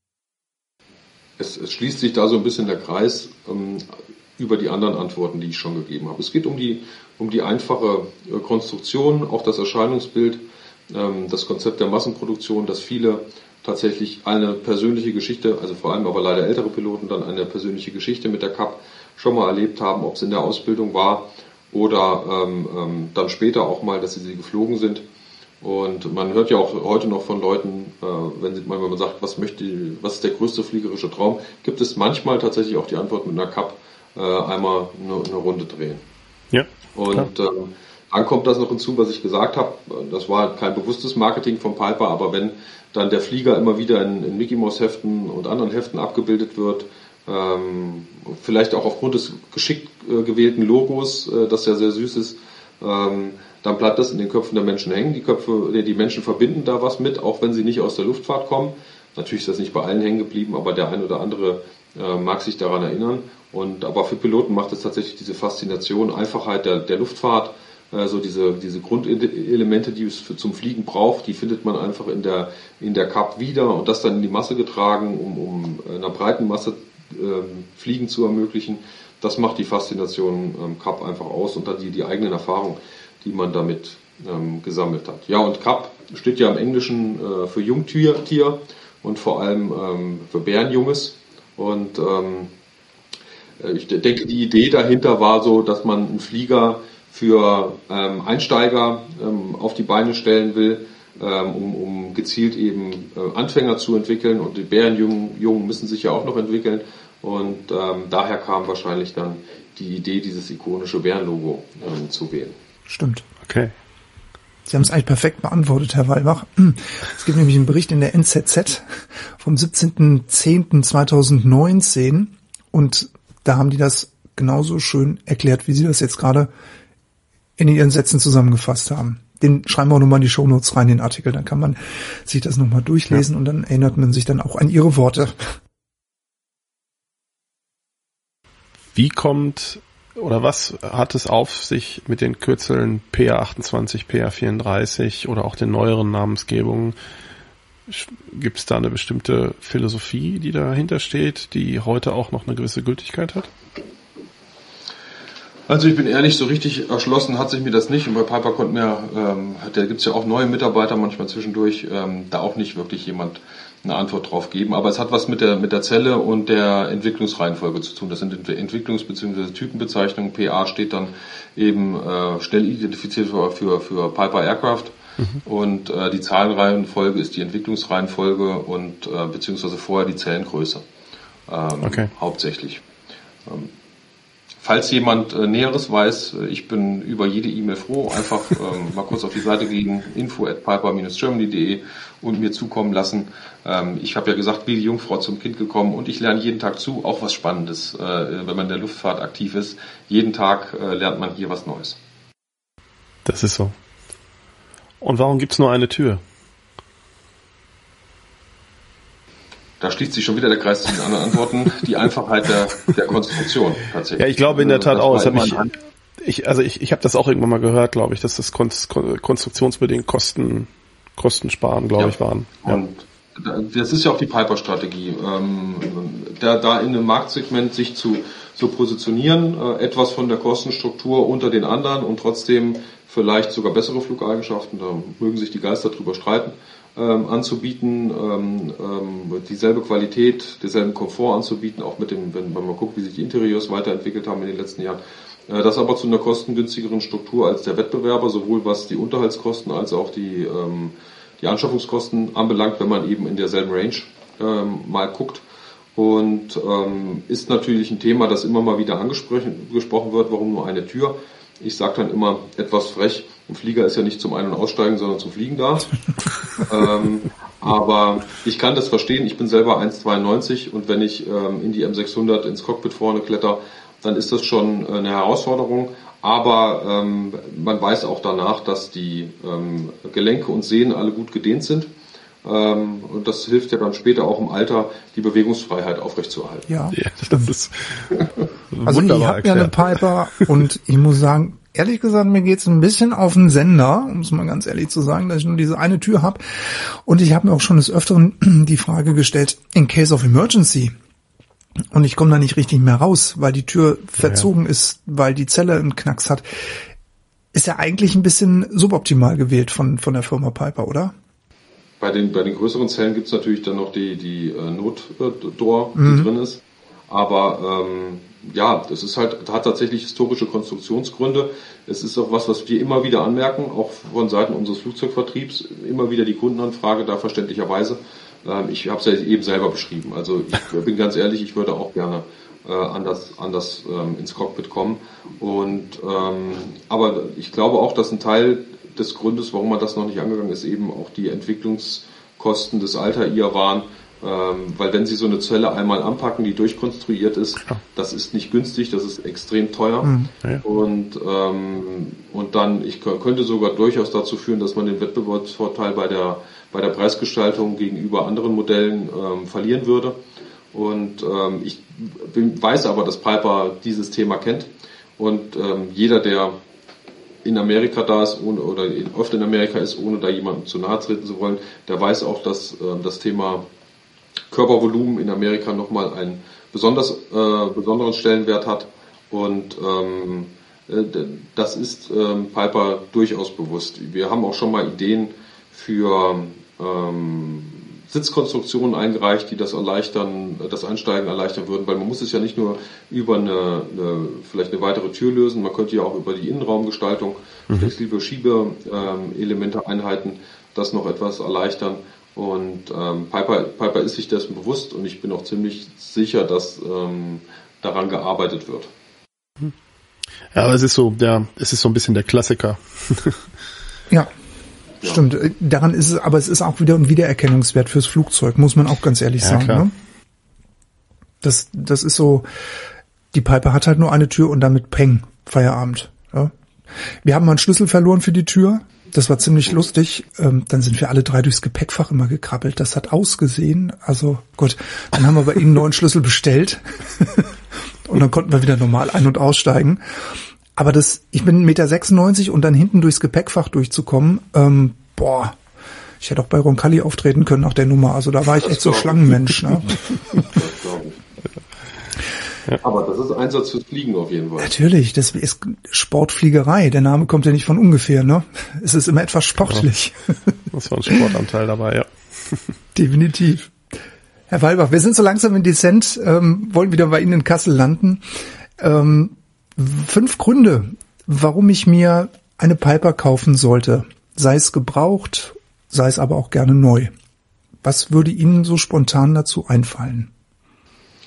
Es, es schließt sich da so ein bisschen der Kreis ähm, über die anderen Antworten, die ich schon gegeben habe. Es geht um die, um die einfache äh, Konstruktion, auch das Erscheinungsbild, ähm, das Konzept der Massenproduktion, dass viele tatsächlich eine persönliche Geschichte, also vor allem aber leider ältere Piloten, dann eine persönliche Geschichte mit der Cup schon mal erlebt haben, ob es in der Ausbildung war oder ähm, ähm, dann später auch mal, dass sie sie geflogen sind. Und man hört ja auch heute noch von Leuten, äh, wenn, sie, wenn man sagt, was möchte, was ist der größte fliegerische Traum, gibt es manchmal tatsächlich auch die Antwort mit einer Cup, äh, einmal eine, eine Runde drehen. Ja. Und ähm, dann kommt das noch hinzu, was ich gesagt habe. Das war kein bewusstes Marketing von Piper, aber wenn dann der Flieger immer wieder in, in Mickey Mouse Heften und anderen Heften abgebildet wird, ähm, vielleicht auch aufgrund des geschickt äh, gewählten Logos, äh, das ja sehr süß ist, ähm, dann bleibt das in den Köpfen der Menschen hängen. Die Köpfe, die Menschen verbinden da was mit, auch wenn sie nicht aus der Luftfahrt kommen. Natürlich ist das nicht bei allen hängen geblieben, aber der ein oder andere äh, mag sich daran erinnern. Und aber für Piloten macht es tatsächlich diese Faszination, Einfachheit der, der Luftfahrt, äh, so diese, diese Grundelemente, die es für, zum Fliegen braucht, die findet man einfach in der, in der Cup wieder und das dann in die Masse getragen, um, um einer breiten Masse äh, Fliegen zu ermöglichen. Das macht die Faszination ähm, Cup einfach aus und dann die, die eigenen Erfahrungen, die man damit ähm, gesammelt hat. Ja, und Cup steht ja im Englischen äh, für Jungtier Tier und vor allem ähm, für Bärenjunges. Und ähm, ich denke, die Idee dahinter war so, dass man einen Flieger für ähm, Einsteiger ähm, auf die Beine stellen will, ähm, um, um gezielt eben äh, Anfänger zu entwickeln. Und die Bärenjungen Jungen müssen sich ja auch noch entwickeln. Und ähm, daher kam wahrscheinlich dann die Idee, dieses ikonische Bärenlogo ähm, zu wählen. Stimmt. Okay. Sie haben es eigentlich perfekt beantwortet, Herr Weilbach. Es gibt nämlich einen Bericht in der N Z Z vom siebzehnten zehnten zweitausendneunzehn und da haben die das genauso schön erklärt, wie Sie das jetzt gerade in Ihren Sätzen zusammengefasst haben. Den schreiben wir auch nochmal in die Shownotes rein, den Artikel, dann kann man sich das nochmal durchlesen ja. Und dann erinnert man sich dann auch an Ihre Worte. Wie kommt oder was hat es auf sich mit den Kürzeln P A achtundzwanzig, P A vierunddreißig oder auch den neueren Namensgebungen? Gibt es da eine bestimmte Philosophie, die dahinter steht, die heute auch noch eine gewisse Gültigkeit hat? Also ich bin ehrlich, so richtig erschlossen hat sich mir das nicht. Und bei Piper konnten wir, ähm, da gibt es ja auch neue Mitarbeiter manchmal zwischendurch, ähm, da auch nicht wirklich jemand eine Antwort drauf geben. Aber es hat was mit der mit der Zelle und der Entwicklungsreihenfolge zu tun. Das sind Entwicklungs- bzw. Typenbezeichnungen. P A steht dann eben äh, schnell identifiziert für, für, für Piper Aircraft. Mhm. Und äh, die Zahlenreihenfolge ist die Entwicklungsreihenfolge und äh, beziehungsweise vorher die Zellengröße. Ähm, okay. Hauptsächlich. Ähm, falls jemand äh, Näheres weiß, äh, ich bin über jede E-Mail froh. Einfach ähm, mal kurz auf die Seite gehen, info at piper dash germany punkt de und mir zukommen lassen. Ähm, ich habe ja gesagt, wie die Jungfrau zum Kind gekommen und ich lerne jeden Tag zu, auch was Spannendes, äh, wenn man in der Luftfahrt aktiv ist. Jeden Tag äh, lernt man hier was Neues. Das ist so. Und warum gibt's nur eine Tür? Da schließt sich schon wieder der Kreis zu den anderen Antworten. Die Einfachheit der, der Konstruktion tatsächlich. Ja, ich glaube in der Tat auch. Das hab ich, an. ich, also ich, ich habe das auch irgendwann mal gehört, glaube ich, dass das konstruktionsbedingt Kosten, Kosten sparen, glaube ja. ich, waren. Ja. Und das ist ja auch die Piper-Strategie, ähm, da, da in einem Marktsegment sich zu so positionieren, äh, etwas von der Kostenstruktur unter den anderen und trotzdem vielleicht sogar bessere Flugeigenschaften, da mögen sich die Geister drüber streiten, ähm, anzubieten, ähm, ähm, dieselbe Qualität, denselben Komfort anzubieten, auch mit dem, wenn, wenn man guckt, wie sich die Interieurs weiterentwickelt haben in den letzten Jahren. Äh, das aber zu einer kostengünstigeren Struktur als der Wettbewerber, sowohl was die Unterhaltskosten als auch die, ähm, die Anschaffungskosten anbelangt, wenn man eben in derselben Range ähm, mal guckt. Und ähm, ist natürlich ein Thema, das immer mal wieder angesprochen wird, warum nur eine Tür. Ich sage dann immer etwas frech, ein Flieger ist ja nicht zum Ein- und Aussteigen, sondern zum Fliegen da. ähm, aber ich kann das verstehen, ich bin selber eins Komma zweiundneunzig und wenn ich ähm, in die M sechshundert ins Cockpit vorne kletter, dann ist das schon eine Herausforderung. Aber ähm, man weiß auch danach, dass die ähm, Gelenke und Sehnen alle gut gedehnt sind. Ähm, und das hilft ja dann später auch im Alter, die Bewegungsfreiheit aufrechtzuerhalten. Ja, ja das ist also ich habe ja eine Piper und ich muss sagen, ehrlich gesagt, mir geht's ein bisschen auf den Sender, um es mal ganz ehrlich zu sagen, dass ich nur diese eine Tür habe. Und ich habe mir auch schon des Öfteren die Frage gestellt, in case of emergency, und ich komme da nicht richtig mehr raus, weil die Tür verzogen ja, ja. ist, weil die Zelle einen Knacks hat, ist ja eigentlich ein bisschen suboptimal gewählt von von der Firma Piper, oder? Bei den bei den größeren Zellen gibt's natürlich dann noch die die äh, Notdoor, die mhm. drin ist. Aber ähm, ja, das ist halt hat tatsächlich historische Konstruktionsgründe. Es ist auch was, was wir immer wieder anmerken, auch von Seiten unseres Flugzeugvertriebs, immer wieder die Kundenanfrage da verständlicherweise. Ähm, ich habe es ja eben selber beschrieben. Also ich bin ganz ehrlich, ich würde auch gerne äh, anders anders ähm, ins Cockpit kommen. Und ähm, aber ich glaube auch, dass ein Teil des Grundes, warum man das noch nicht angegangen ist, eben auch die Entwicklungskosten des Alter I A waren, ähm, weil wenn Sie so eine Zelle einmal anpacken, die durchkonstruiert ist, ja. das ist nicht günstig, das ist extrem teuer mhm. ja. und ähm, und dann ich könnte sogar durchaus dazu führen, dass man den Wettbewerbsvorteil bei der bei der Preisgestaltung gegenüber anderen Modellen ähm, verlieren würde. Und ähm, ich bin, weiß aber, dass Piper dieses Thema kennt und ähm, jeder, der in Amerika da ist, ohne, oder oft in Amerika ist, ohne da jemandem zu nahe treten zu wollen, der weiß auch, dass äh, das Thema Körpervolumen in Amerika nochmal einen besonders, äh, besonderen Stellenwert hat. Und ähm, äh, das ist ähm, Piper durchaus bewusst. Wir haben auch schon mal Ideen für ähm, Sitzkonstruktionen eingereicht, die das erleichtern, das Einsteigen erleichtern würden, weil man muss es ja nicht nur über eine, eine vielleicht eine weitere Tür lösen, man könnte ja auch über die Innenraumgestaltung, mhm. flexible Schiebeelemente, ähm, Einheiten, das noch etwas erleichtern. Und ähm, Piper, Piper ist sich dessen bewusst und ich bin auch ziemlich sicher, dass ähm, daran gearbeitet wird. Ja, aber es ist so, ja, es ist so ein bisschen der Klassiker. Ja. Ja. Stimmt, daran ist es, aber es ist auch wieder ein Wiedererkennungswert fürs Flugzeug, muss man auch ganz ehrlich ja, sagen. Ne? Das, das ist so, die Piper hat halt nur eine Tür und damit Peng, Feierabend. Ja? Wir haben mal einen Schlüssel verloren für die Tür, das war ziemlich lustig. Ähm, dann sind wir alle drei durchs Gepäckfach immer gekrabbelt, das hat ausgesehen, also gut, dann haben wir bei ihnen einen neuen Schlüssel bestellt und dann konnten wir wieder normal ein- und aussteigen. Aber das, ich bin eins Komma sechsundneunzig Meter und dann hinten durchs Gepäckfach durchzukommen, ähm, boah, ich hätte auch bei Roncalli auftreten können nach der Nummer. Also da war ich echt so Schlangenmensch. Ne? Aber das ist Einsatz fürs Fliegen auf jeden Fall. Natürlich, das ist Sportfliegerei. Der Name kommt ja nicht von ungefähr, ne? Es ist immer etwas sportlich. Ja, das war ein Sportanteil dabei, ja. Definitiv. Herr Weilbach, wir sind so langsam in Descent, ähm, wollen wieder bei Ihnen in Kassel landen. Ähm, Fünf Gründe, warum ich mir eine Piper kaufen sollte, sei es gebraucht, sei es aber auch gerne neu. Was würde Ihnen so spontan dazu einfallen?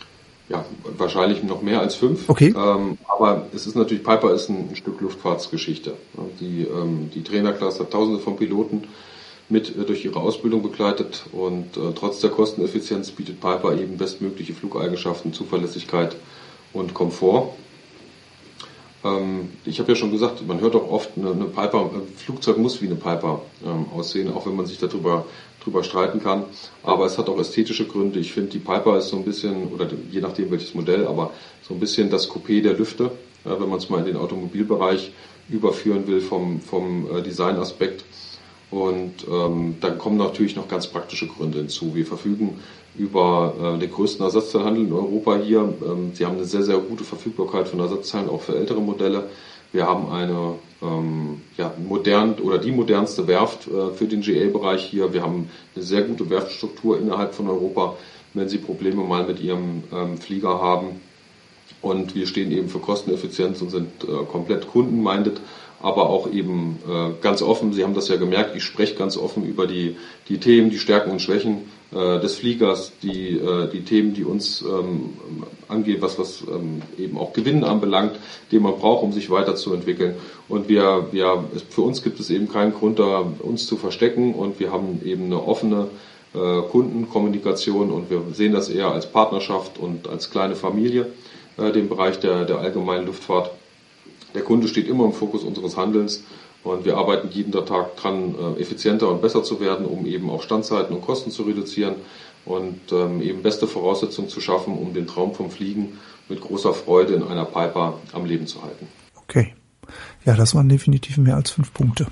Ja, wahrscheinlich noch mehr als fünf. Okay. Ähm, aber es ist natürlich, Piper ist ein, ein Stück Luftfahrtsgeschichte. Die, ähm, die Trainerklasse hat tausende von Piloten mit äh, durch ihre Ausbildung begleitet und äh, trotz der Kosteneffizienz bietet Piper eben bestmögliche Flugeigenschaften, Zuverlässigkeit und Komfort. Ähm, ich habe ja schon gesagt, man hört auch oft, eine, eine Piper, ein Flugzeug muss wie eine Piper ähm, aussehen, auch wenn man sich darüber drüber streiten kann, aber es hat auch ästhetische Gründe. Ich finde, die Piper ist so ein bisschen, oder je nachdem welches Modell, aber so ein bisschen das Coupé der Lüfte, ja, wenn man es mal in den Automobilbereich überführen will vom, vom äh, Designaspekt. Und ähm, dann kommen natürlich noch ganz praktische Gründe hinzu. Wir verfügen über äh, den größten Ersatzteilhandel in Europa hier. Ähm, sie haben eine sehr, sehr gute Verfügbarkeit von Ersatzteilen, auch für ältere Modelle. Wir haben eine ähm, ja, modern oder die modernste Werft äh, für den G A-Bereich hier. Wir haben eine sehr gute Werftstruktur innerhalb von Europa, wenn Sie Probleme mal mit Ihrem ähm, Flieger haben. Und wir stehen eben für Kosteneffizienz und sind äh, komplett kundenminded, aber auch eben äh, ganz offen. Sie haben das ja gemerkt, ich spreche ganz offen über die, die Themen, die Stärken und Schwächen äh, des Fliegers, die, äh, die Themen, die uns ähm, angehen, was, was ähm, eben auch Gewinn anbelangt, den man braucht, um sich weiterzuentwickeln. Und wir, wir, für uns gibt es eben keinen Grund, da uns zu verstecken und wir haben eben eine offene äh, Kundenkommunikation und wir sehen das eher als Partnerschaft und als kleine Familie, äh, den Bereich der, der allgemeinen Luftfahrt. Der Kunde steht immer im Fokus unseres Handelns und wir arbeiten jeden Tag dran, effizienter und besser zu werden, um eben auch Standzeiten und Kosten zu reduzieren und ähm, eben beste Voraussetzungen zu schaffen, um den Traum vom Fliegen mit großer Freude in einer Piper am Leben zu halten. Okay. Ja, das waren definitiv mehr als fünf Punkte.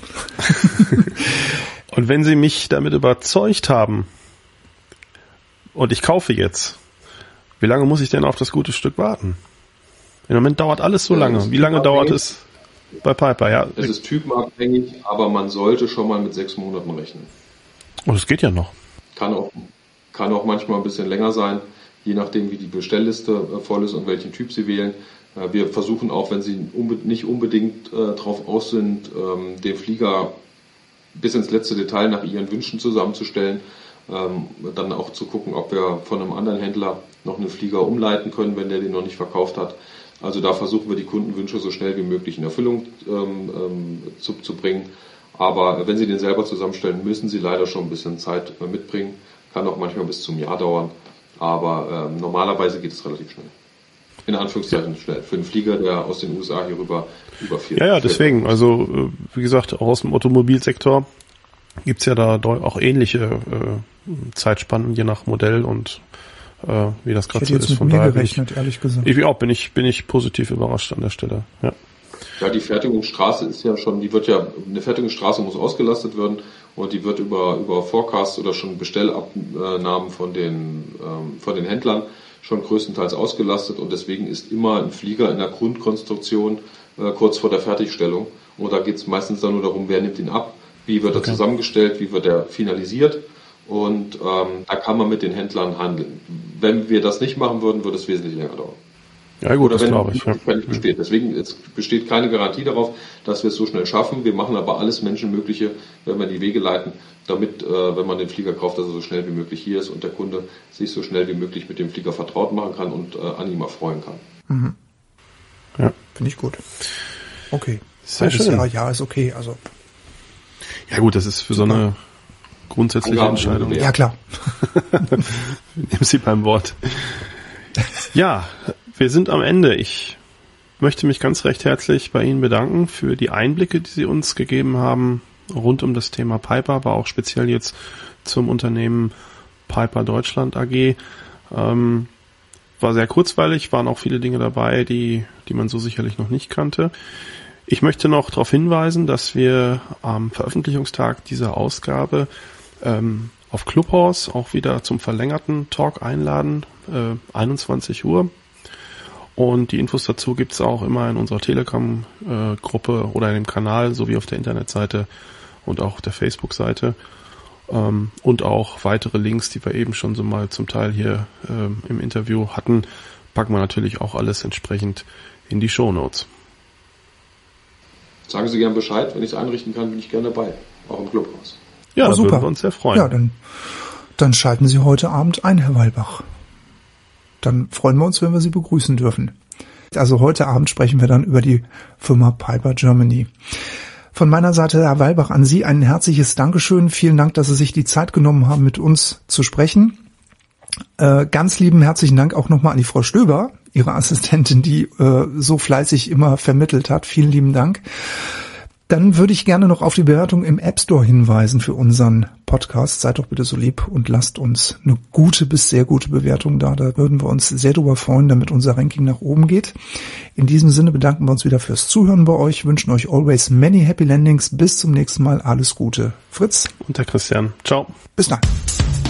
Und wenn Sie mich damit überzeugt haben und ich kaufe jetzt, wie lange muss ich denn auf das gute Stück warten? Im Moment dauert alles so lange. Wie lange dauert es bei Piper? Ja. Es ist typenabhängig, aber man sollte schon mal mit sechs Monaten rechnen. Oh, das geht ja noch. Kann auch, kann auch manchmal ein bisschen länger sein, je nachdem, wie die Bestellliste voll ist und welchen Typ Sie wählen. Wir versuchen auch, wenn Sie nicht unbedingt darauf aus sind, den Flieger bis ins letzte Detail nach Ihren Wünschen zusammenzustellen, dann auch zu gucken, ob wir von einem anderen Händler noch einen Flieger umleiten können, wenn der den noch nicht verkauft hat. Also da versuchen wir die Kundenwünsche so schnell wie möglich in Erfüllung ähm, ähm, zu, zu bringen. Aber wenn Sie den selber zusammenstellen, müssen Sie leider schon ein bisschen Zeit äh, mitbringen. Kann auch manchmal bis zum Jahr dauern. Aber ähm, normalerweise geht es relativ schnell. In Anführungszeichen ja. schnell. Für einen Flieger, der aus den U S A hier rüber über vier. Ja, ja, deswegen. Also wie gesagt, auch aus dem Automobilsektor gibt's ja da auch ähnliche äh, Zeitspannen, je nach Modell und äh, wie das gerade so ist. Von daher gerechnet, ich, ehrlich gesagt. Ich auch bin ich bin ich positiv überrascht an der Stelle. Ja. Ja, die Fertigungsstraße ist ja schon, die wird ja, eine Fertigungsstraße muss ausgelastet werden und die wird über über Forecasts oder schon Bestellabnahmen von den ähm, von den Händlern schon größtenteils ausgelastet und deswegen ist immer ein Flieger in der Grundkonstruktion äh, kurz vor der Fertigstellung und da geht es meistens dann nur darum, wer nimmt ihn ab, wie wird er okay. zusammengestellt, wie wird er finalisiert. Und ähm, da kann man mit den Händlern handeln. Wenn wir das nicht machen würden, würde es wesentlich länger dauern. Ja gut, Oder das glaube ich. Ja. Besteht. Deswegen es besteht keine Garantie darauf, dass wir es so schnell schaffen. Wir machen aber alles Menschenmögliche, wenn wir die Wege leiten, damit, äh, wenn man den Flieger kauft, dass er so schnell wie möglich hier ist und der Kunde sich so schnell wie möglich mit dem Flieger vertraut machen kann und äh, an ihm erfreuen kann. Mhm. Ja. Finde ich gut. Okay. Sehr schön. Jahr, ja, ist okay. Also. Ja gut, das ist für Super. so eine grundsätzliche Angaben Entscheidung. Ja, klar. Nehmen Sie beim Wort. Ja, wir sind am Ende. Ich möchte mich ganz recht herzlich bei Ihnen bedanken für die Einblicke, die Sie uns gegeben haben rund um das Thema Piper, aber auch speziell jetzt zum Unternehmen Piper Deutschland A G. Ähm, war sehr kurzweilig, waren auch viele Dinge dabei, die, die man so sicherlich noch nicht kannte. Ich möchte noch darauf hinweisen, dass wir am Veröffentlichungstag dieser Ausgabe ähm, auf Clubhouse auch wieder zum verlängerten Talk einladen, äh, einundzwanzig Uhr. Und die Infos dazu gibt's auch immer in unserer Telegram-Gruppe oder in dem Kanal sowie auf der Internetseite und auch auf der Facebook-Seite. Ähm, und auch weitere Links, die wir eben schon so mal zum Teil hier ähm, im Interview hatten, packen wir natürlich auch alles entsprechend in die Shownotes. Sagen Sie gern Bescheid, wenn ich es einrichten kann, bin ich gerne dabei, auch im Clubhaus. Ja, oh, da super. würden wir uns sehr freuen. Ja, dann, dann schalten Sie heute Abend ein, Herr Weilbach. dann freuen wir uns, wenn wir Sie begrüßen dürfen. Also heute Abend sprechen wir dann über die Firma Piper Germany. Von meiner Seite, Herr Weilbach, an Sie ein herzliches Dankeschön. Vielen Dank, dass Sie sich die Zeit genommen haben, mit uns zu sprechen. Äh, ganz lieben herzlichen Dank auch nochmal an die Frau Stöber, Ihre Assistentin, die äh, so fleißig immer vermittelt hat. Vielen lieben Dank. Dann würde ich gerne noch auf die Bewertung im App Store hinweisen für unseren Podcast. Seid doch bitte so lieb und lasst uns eine gute bis sehr gute Bewertung da. Da würden wir uns sehr drüber freuen, damit unser Ranking nach oben geht. In diesem Sinne bedanken wir uns wieder fürs Zuhören bei euch, wünschen euch always many happy landings. Bis zum nächsten Mal. Alles Gute. Fritz. Und der Christian. Ciao. Bis dann.